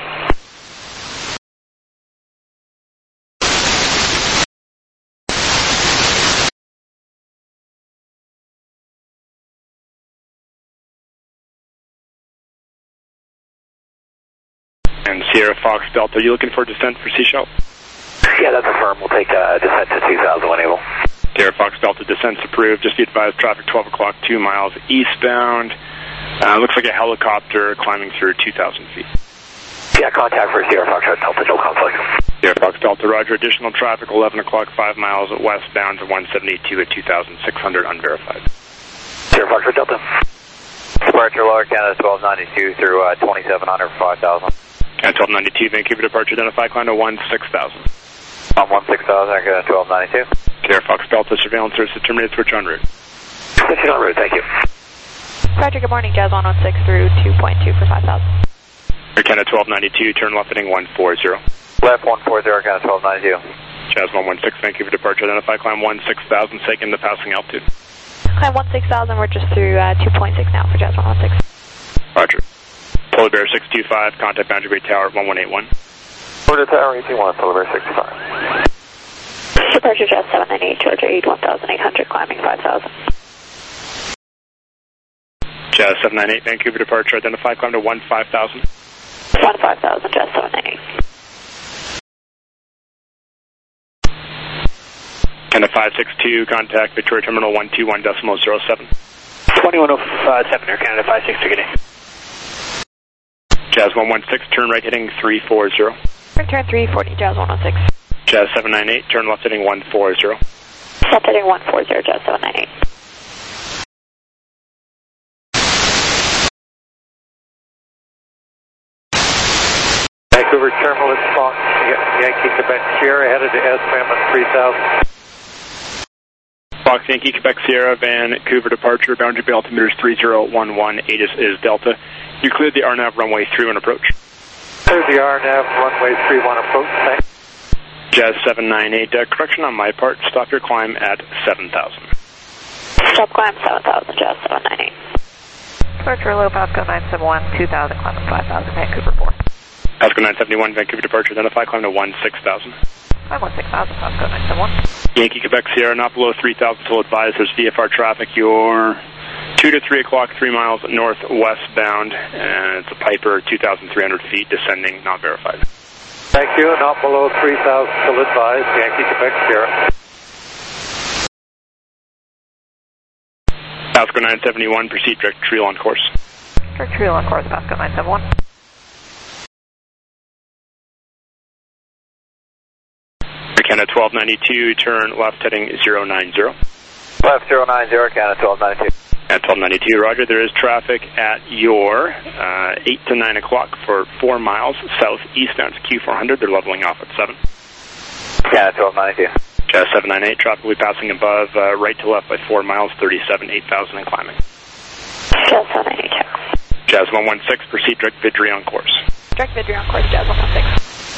And Sierra Fox Delta, are you looking for descent for Seashell? Yeah, that's affirmed. We'll take uh, descent to two thousand when able. Sierra Fox Delta, descent's approved. Just be advised, traffic twelve o'clock, two miles eastbound. Uh, looks like a helicopter climbing through two thousand feet. Yeah, contact for Sierra Fox Delta, no conflict. Sierra Fox Delta, roger. Additional traffic, eleven o'clock, five miles westbound to one seventy-two at two thousand six hundred, unverified. Sierra Fox Delta. Departure Lower Canada twelve ninety-two through uh, twenty-seven hundred for five thousand. Canada twelve ninety-two, Vancouver departure, identify, climb to one six thousand. On one six thousand, Canada twelve ninety-two. Sierra Fox Delta, surveillance service terminated, switch on route. Switch on route, thank you. Roger, good morning, Jazz one one six through two point two for five thousand. Canada twelve ninety-two, turn left heading one four zero. Left one four zero, Canada twelve ninety-two. Jazz one one six, Vancouver departure, identify, climb one six thousand, taking the passing altitude. Climb one six thousand, we're just through uh, two point six now for Jazz one one six. Roger. Polar Bear six two five, contact Boundary Bay Tower one one eight one. Order Tower eighteen one, Polar Bear six two five. Departure Jazz seven nine eight, Georgia eight one thousand eight hundred, climbing five thousand. Jazz seven nine eight, Vancouver departure, identify, climb to one five thousand. one five thousand, Jazz seven nine eight. Canada five six two, contact Victoria Terminal one two one decimal zero seven. twenty-one oh seven, Air Canada five six two, good day. Jazz one one six, turn right heading three four zero. Turn three forty, Jazz one one six. Jazz seven nine eight, turn left heading one four zero. Left heading one four zero, Jazz seven nine eight. Vancouver Terminal, it's Fox, Yankee Quebec Sierra, headed to S P A M at three thousand. Fox Yankee Quebec Sierra, Vancouver departure, Boundary Bay altimeter is three zero one one, A T I S is Delta. You cleared the R N A V runway through and approach. Cleared the R N A V runway three one approach, thanks. Jazz seven nine eight, uh, correction on my part, stop your climb at seven thousand. Stop climb seven thousand, Jazz seven nine eight. Departure low, Pasco nine seven one, two thousand, climb five thousand, Vancouver four. Pasco nine seventy-one, Vancouver departure, identify, climb to one six thousand. Climb one six thousand, Pasco nine seven one. Yankee Quebec Sierra, not below three thousand, till advised, there's V F R traffic, you're two to three o'clock, three miles northwestbound, and it's a Piper, two thousand three hundred feet, descending, not verified. Thank you, not below three thousand, till advised, Yankee Quebec Sierra. Pasco nine seventy-one, proceed direct trail on course. Direct trail on course, Pasco nine seven one. Canada twelve ninety-two, turn left heading zero nine zero. Left zero nine zero, Canada twelve ninety-two. At twelve ninety-two, roger, there is traffic at your uh, eight to nine o'clock for four miles southeastbound to Q four hundred. They're leveling off at seven. Canada twelve ninety-two. Jazz seven nine eight, traffic will be passing above uh, right to left by four miles, thirty-seven, eight thousand and climbing. Jazz seven nine eight, check. Jazz one one six, proceed direct Vidry on course. Direct Vidry on course, Jazz one one six.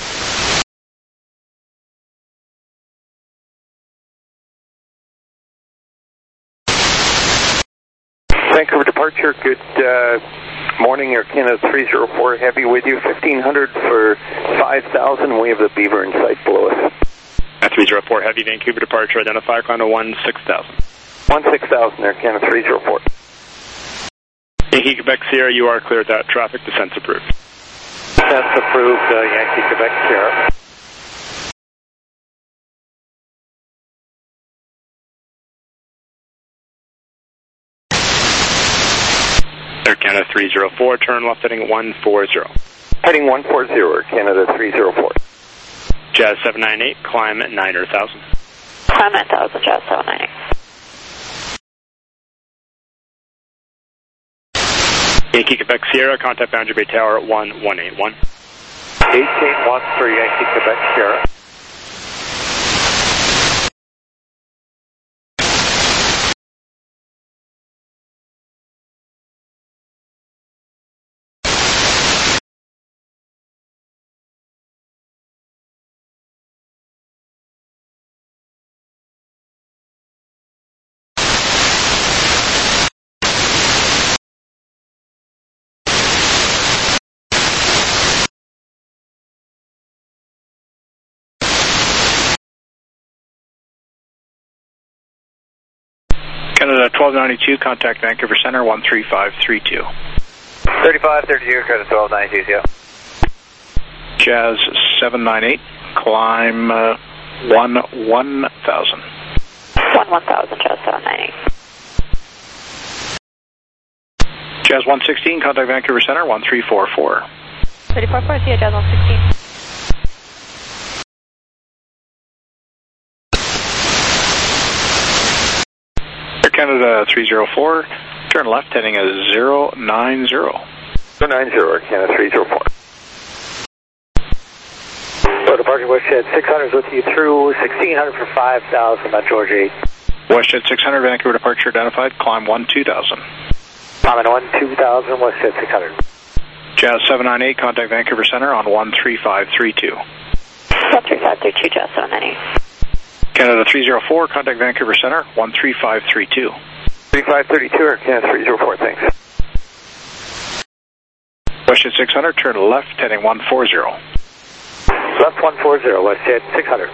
Vancouver departure, good uh, morning, Air Canada three zero four Heavy with you, fifteen hundred for five thousand, we have the Beaver in sight below us. At three zero four Heavy, Vancouver departure, identify, climb to one six thousand. one six thousand, Air Canada three zero four. Yankee Quebec Sierra, you are cleared that traffic, descent's approved. Descent's approved, uh, Yankee Quebec Sierra. Air Canada three zero four, turn left heading one four zero. Heading one four zero, Air Canada three zero four. Jazz seven nine eight, climb at nine thousand. Climb nine thousand, Jazz seven nine eight. Yankee Quebec Sierra, contact Boundary Bay Tower at one one eight one. eighteen one for Yankee Quebec Sierra. Canada twelve ninety-two, contact Vancouver Center, one three five three two. thirty-five thirty-two, Canada twelve ninety-two, yeah. Jazz seven nine eight, climb uh, one one thousand. one one thousand, Jazz seven nine eight. Jazz one sixteen, contact Vancouver Center, one three four four. thirty-four four, see you, Jazz one sixteen. Canada three zero four, turn left heading is zero nine zero. zero nine zero, Canada three zero four. So departing Westhead six hundred is with you through sixteen hundred for five thousand on Georgia eight. Westhead six hundred, Vancouver departure identified, climb one two thousand. Climbing one two thousand, Westhead six hundred. Jazz seven nine eight, contact Vancouver Center on one three five three two. one three five three two, Jazz seven nine eight. Canada three zero four, contact Vancouver Center, one three five three two. thirty-five thirty-two, or Canada three zero four, thanks. Westhead six hundred, turn left heading one four zero. Left one four zero, Westhead six hundred.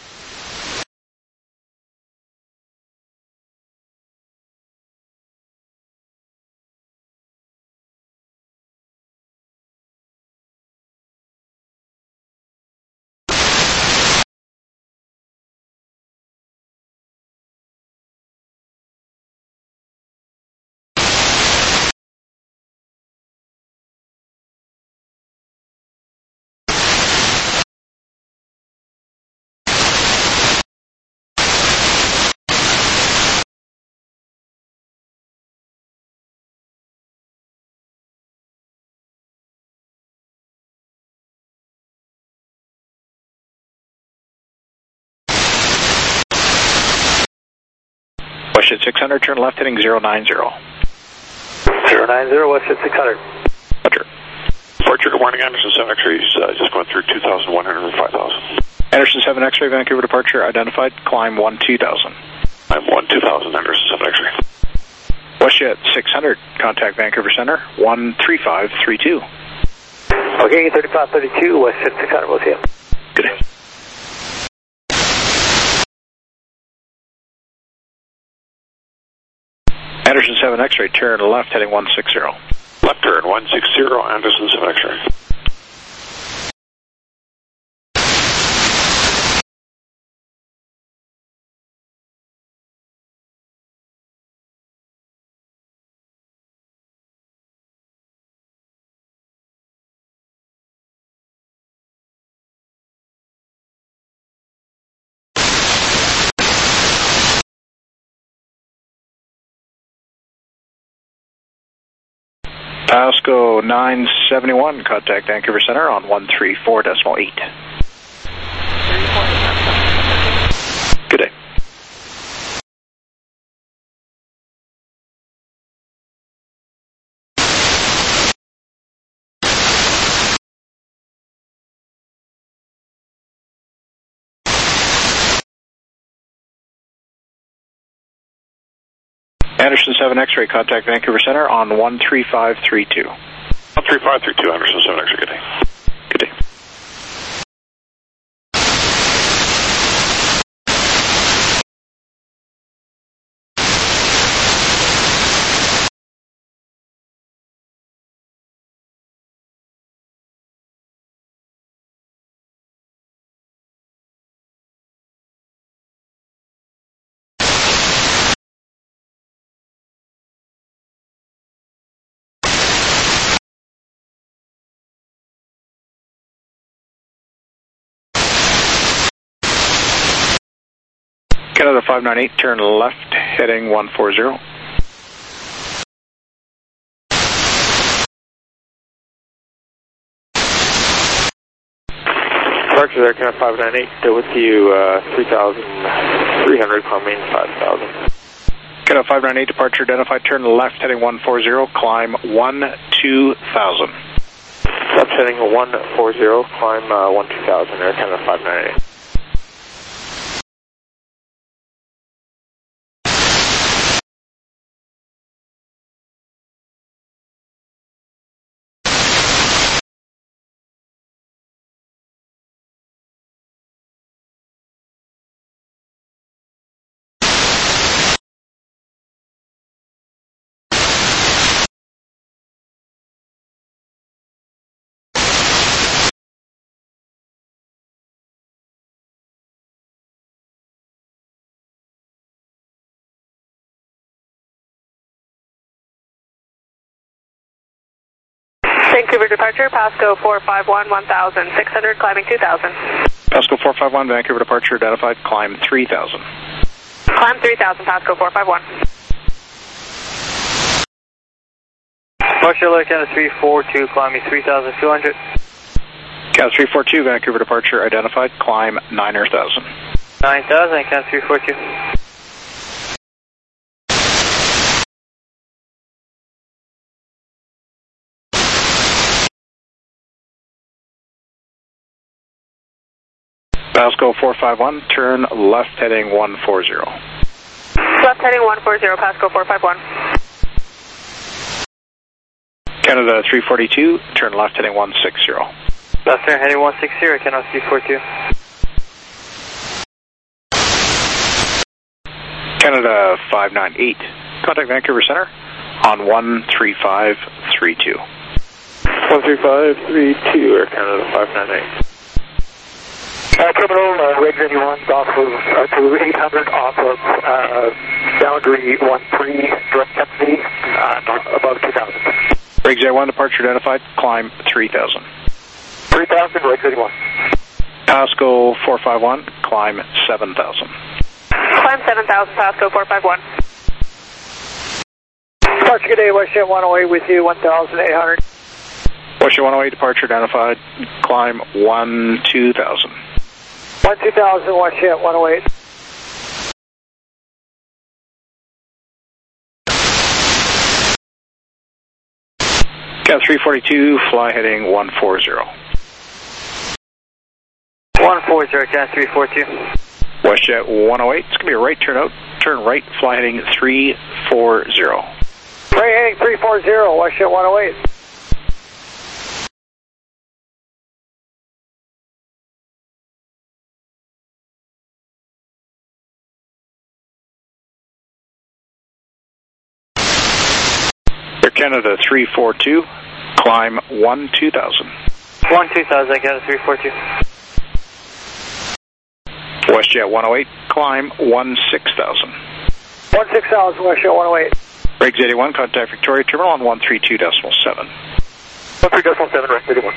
Westhead six hundred, turn left heading zero nine zero. zero nine zero, Westhead six hundred. Roger. Departure, good morning, Anderson seven X-ray, uh, just going through two thousand one hundred and five thousand. Anderson seven X-ray, Vancouver departure identified, climb one two thousand. I'm one two thousand, Anderson seven X-ray. Westhead six hundred, contact Vancouver Center, one three five three two. Okay, thirty-five thirty-two, Westhead six hundred, we'll see you. Good day. Anderson seven X-ray, turn left heading one six zero. Left turn one six zero, Anderson seven X-ray. Pasco nine seventy-one, contact Vancouver Center on one three four decimal eight. Good day. Anderson seven X-ray, contact Vancouver Center on one three five three two. one three five three two, Anderson seven X-ray, good day. Good day. Canada five nine eight, turn left, heading one four zero. Departure there, Canada five nine eight, still with you, uh, three thousand three hundred, climbing five thousand. Canada five nine eight, departure identified, turn left, heading one four zero, climb one two thousand. Left heading one four zero, climb uh, one two thousand there, Canada five nine eight. Vancouver departure, Pasco four five one, one thousand six hundred, climbing two thousand. Pasco four five one, Vancouver departure identified, climb three thousand. Climb three thousand, Pasco four five one. Departure Canada three four two, climbing three thousand two hundred. Canada three four two, Vancouver departure identified, climb nine thousand. nine thousand, Canada three four two. Pasco four five one, turn left heading one four zero. Left heading one four zero, Pasco four five one. Canada three forty-two, turn left heading one six zero. Left turn heading one six zero, Canada three four two. Canada five nine eight, contact Vancouver Center on one three five three two. one three five three two, Air Canada five nine eight. Uh, terminal, uh, Rig eighty-one, off of, uh, to eight hundred, off of, uh, boundary one three, direct density, uh, above two thousand. Riggs eighty-one, departure identified, climb three thousand. three thousand, Riggs eighty-one. Pasco four five one, climb seven thousand. Climb seven thousand, Pasco four five one. Departure, good day, WestJet one oh eight with you, one thousand eight hundred. WestJet one oh eight, departure identified, climb one two thousand. one two thousand, WestJet one oh eight. Cat three forty-two, fly heading one four zero. one four zero, Cat three forty-two. WestJet one oh eight, it's going to be a right turn out, turn right, fly heading three four zero. Right heading three four zero, WestJet one oh eight. Air Canada three four two, climb one two thousand. one two thousand, Canada three four two. WestJet one oh eight, climb one six thousand. one six thousand, WestJet one oh eight. Riggs eighty-one, contact Victoria Terminal on one three two decimal seven. one three decimal seven, Riggs eighty-one.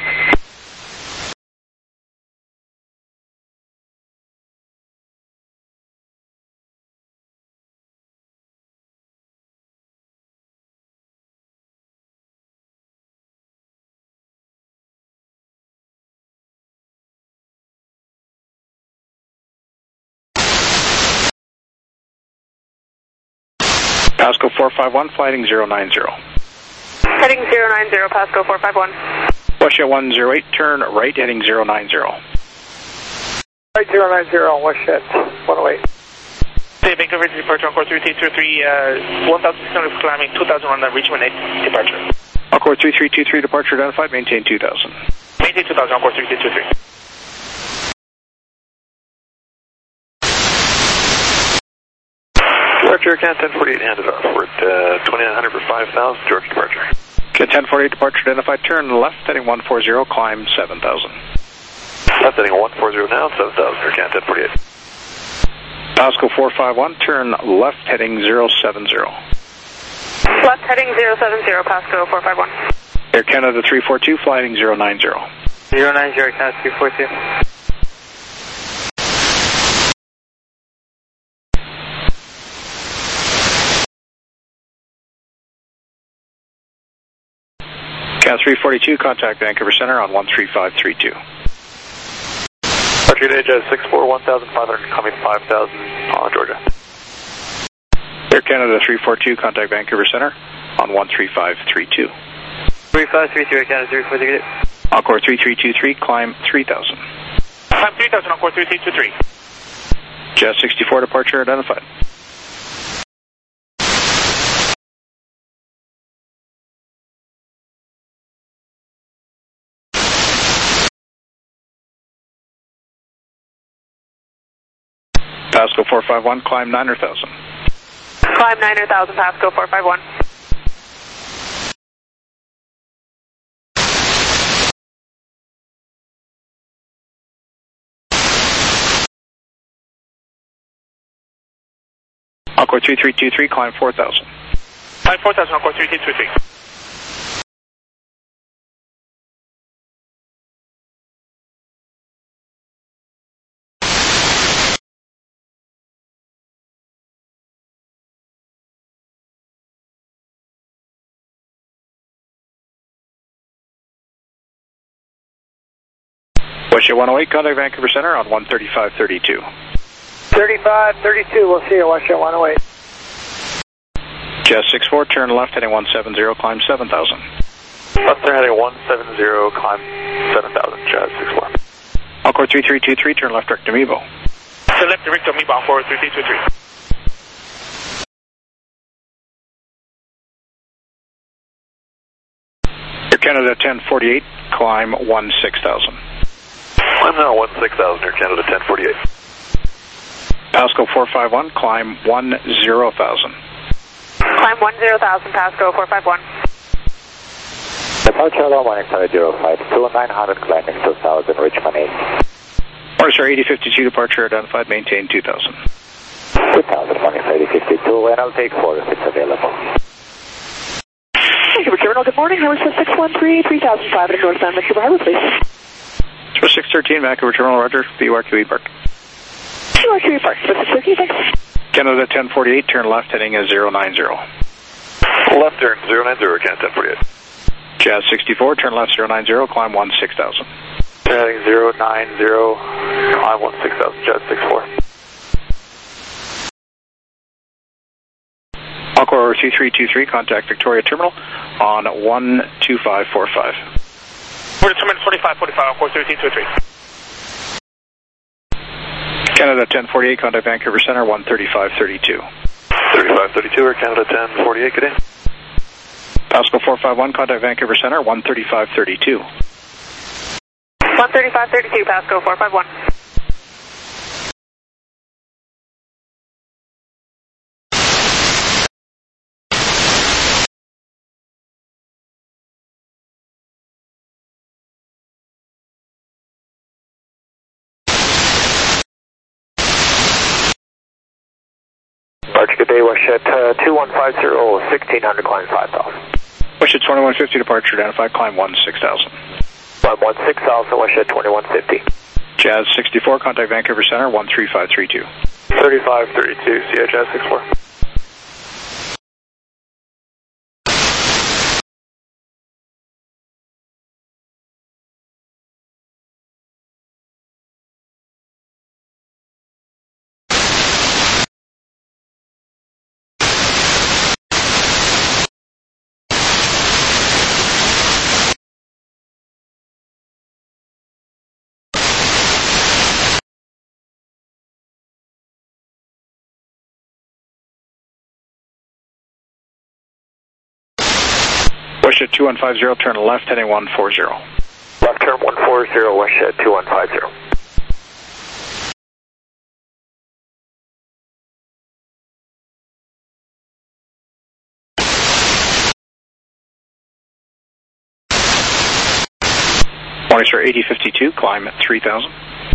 Pasco four five one, flighting zero nine zero. Heading zero nine zero, Pasco four five one. WestJet one oh eight, turn right, heading zero nine zero. Right zero nine zero, WestJet one oh eight. Hey, Vancouver departure, Encore three three two three, uh, one thousand six hundred climbing, two thousand on the Richmond eight departure. Encore three three two three, departure identified, maintain two thousand. Maintain two thousand, Encore three three two three. Departure, Cat ten forty-eight handed off. We're at uh, twenty-nine hundred for five thousand, direct departure. Cat ten forty-eight, departure identified, turn left, heading one four zero, climb seven thousand. Left heading one four zero now, seven thousand for Cat ten forty-eight. Pasco four five one, turn left, heading zero seven zero. Left heading zero seven zero, Pasco four five one. Air Canada three four two, flying zero nine zero. zero nine zero, Canada three four two. Cat three forty-two, contact Vancouver Center on one three five three two. Departure today, Jazz six four, one thousand five hundred, coming five thousand on Georgia. Air Canada three forty-two, contact Vancouver Center on one three five three two. three five three two, Air Canada three forty-two. Encore three three two three, climb three thousand. Climb three thousand, Encore three three two three. Jazz sixty-four, departure identified. Pasco four five one, climb nine thousand. Climb nine thousand, Pasco four five one. Encore three three two three, climb four thousand. Climb four thousand, Encore three three two three. West one oh eight, contact Vancouver Center on one thirty-five thirty-two. thirty-five thirty-two, we'll see you, West one oh eight. Jazz six four, turn left heading one seventy, climb seven thousand. Left there heading one seventy, climb seven thousand, Jazz six four. Encore three three two three, turn left direct to Mebo. Turn left direct to Mebo, Encore three three two three. Air Canada ten forty-eight, climb one six thousand. Climb now one six thousand, Air Canada ten forty-eight. Pasco four five one, climb one zero thousand. Climb one zero thousand, Pasco four five one. Departure hello, morning seven zero five two, nine hundred, climbing two thousand, Richmond eight. Morning sir, eighty fifty-two, departure identified, maintain two thousand. two thousand, morning eighty fifty-two, and I'll take four if it's available. Vancouver Terminal, good morning, Howard six one three, three thousand five hundred northbound Vancouver Harbor, please. six thirteen, Vancouver Terminal, Roger, B U R Q E Park. B U R Q E Park, six thirteen, thanks. Canada ten forty-eight, turn left heading a zero nine zero. Left turn zero nine zero, Canada ten forty-eight. Jazz sixty-four, turn left zero nine zero, climb one six thousand. Heading zero nine zero, climb one six thousand, Jazz six four. Encore two three two three, contact Victoria Terminal on one two five four five. We're determined forty-five forty-five, Encore thirteen two three. Canada ten forty-eight, contact Vancouver Center one thirty-five thirty-two. thirty-five thirty-two, Air Canada ten forty-eight, good day. Pasco four five one, contact Vancouver Center one thirty-five thirty-two. one thirty-five thirty-two, Pasco four five one. Departure, good day, Weshet uh, two one five zero, sixteen hundred, climb five thousand. Weshet twenty-one fifty, departure identified, climb one six thousand. Climb one six thousand, Weshet twenty-one fifty. Jazz sixty-four, contact Vancouver Center one three five three two. thirty-five thirty-two, C H Jazz six four. Weshet two one five zero, turn left heading one forty. Left turn one forty, Weshet two one five zero. Morning sir, eighty fifty-two, climb three thousand.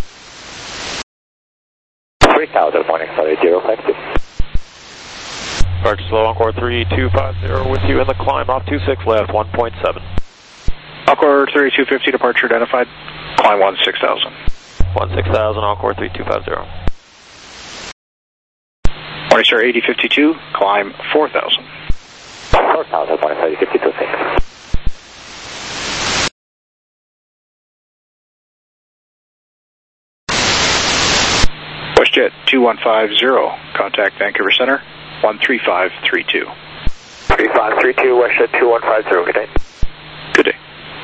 three thousand, morning sorry, zero five two. Departure slow, Encore three two five zero with you in the climb off two six left, one point seven. Encore thirty-two fifty, departure identified, climb one six thousand. one six thousand, Encore three two five zero. Morning sir, eighty fifty-two, climb four thousand. four thousand, morning sorry, fifty-two, thanks. WestJet two one five zero, contact Vancouver Center, one three five three two. three five three two, WestJet two one five zero, good day. Good day.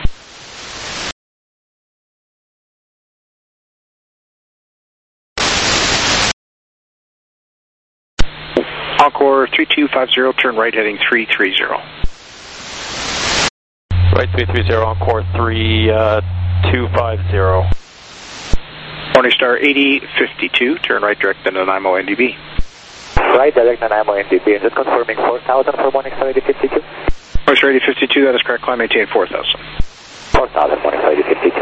Encore three two five zero, turn right heading three three zero. Right three three zero, Encore three two five zero. Morningstar eighty fifty-two, turn right direct into Nanaimo N D B. Right direct Nanaimo N D B, is it confirming four thousand for Morningstar eighty fifty-two? Morningstar eighty fifty-two, that is correct, climb maintain four thousand. four thousand, Morningstar eighty fifty-two.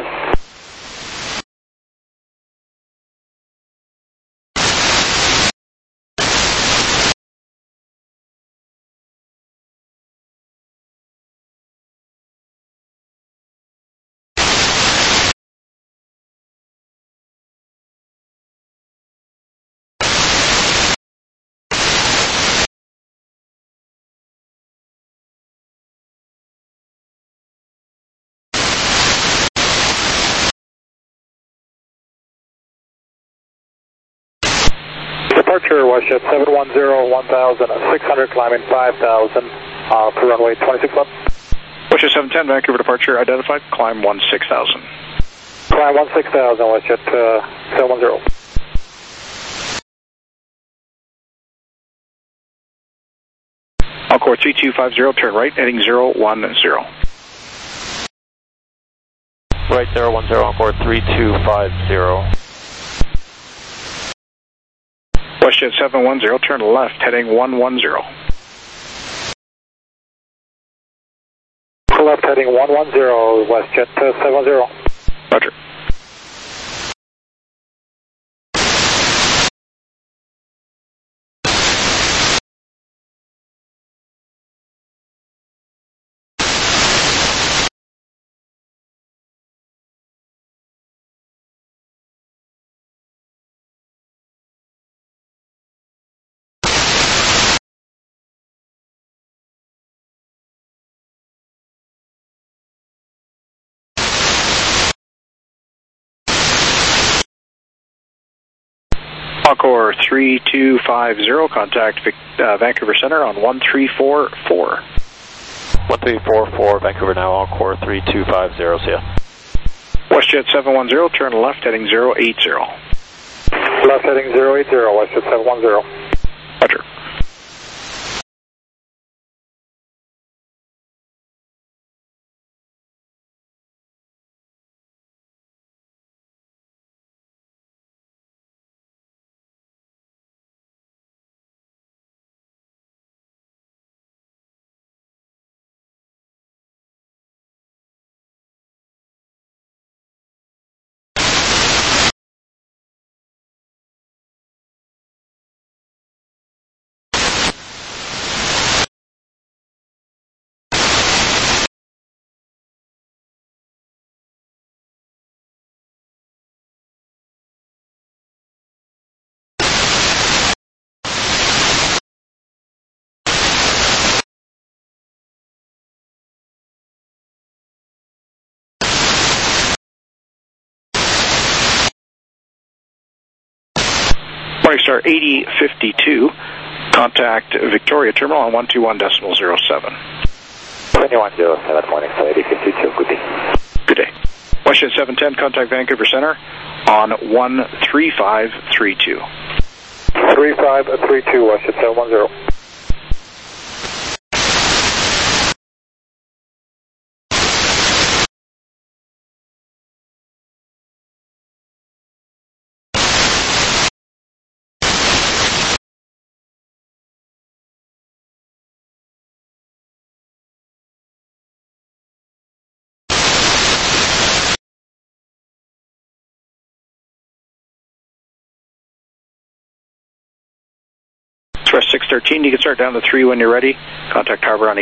Departure WestJet seven one zero, one thousand six hundred, climbing five thousand, uh, to runway twenty-six left. WestJet seven ten, Vancouver departure identified, climb one six thousand. Climb one six thousand, WestJet uh, seven one zero. Encore three two five zero, turn right heading zero one zero. Right zero one zero, Encore three two five zero. WestJet seven one zero, turn left, heading one one zero. Left heading one one zero, WestJet uh, seven one zero. Roger. Encore three two five zero, contact Vic, uh, Vancouver Center on one three four four. one three four four, Vancouver now, Encore three two five zero, see ya. WestJet seven one zero, turn left heading zero eight zero. Left heading zero eight zero, WestJet seven one zero. Roger. Morningstar eighty fifty-two, contact Victoria Terminal on one two one decimal zero seven. twenty-one zero seven, Morningstar eighty fifty-two, good day. Good day. WestJet seven ten, contact Vancouver Center on one three five three two. three five three two, WestJet seven one zero. Express six thirteen, you can start down to three when you're ready. Contact Harbor on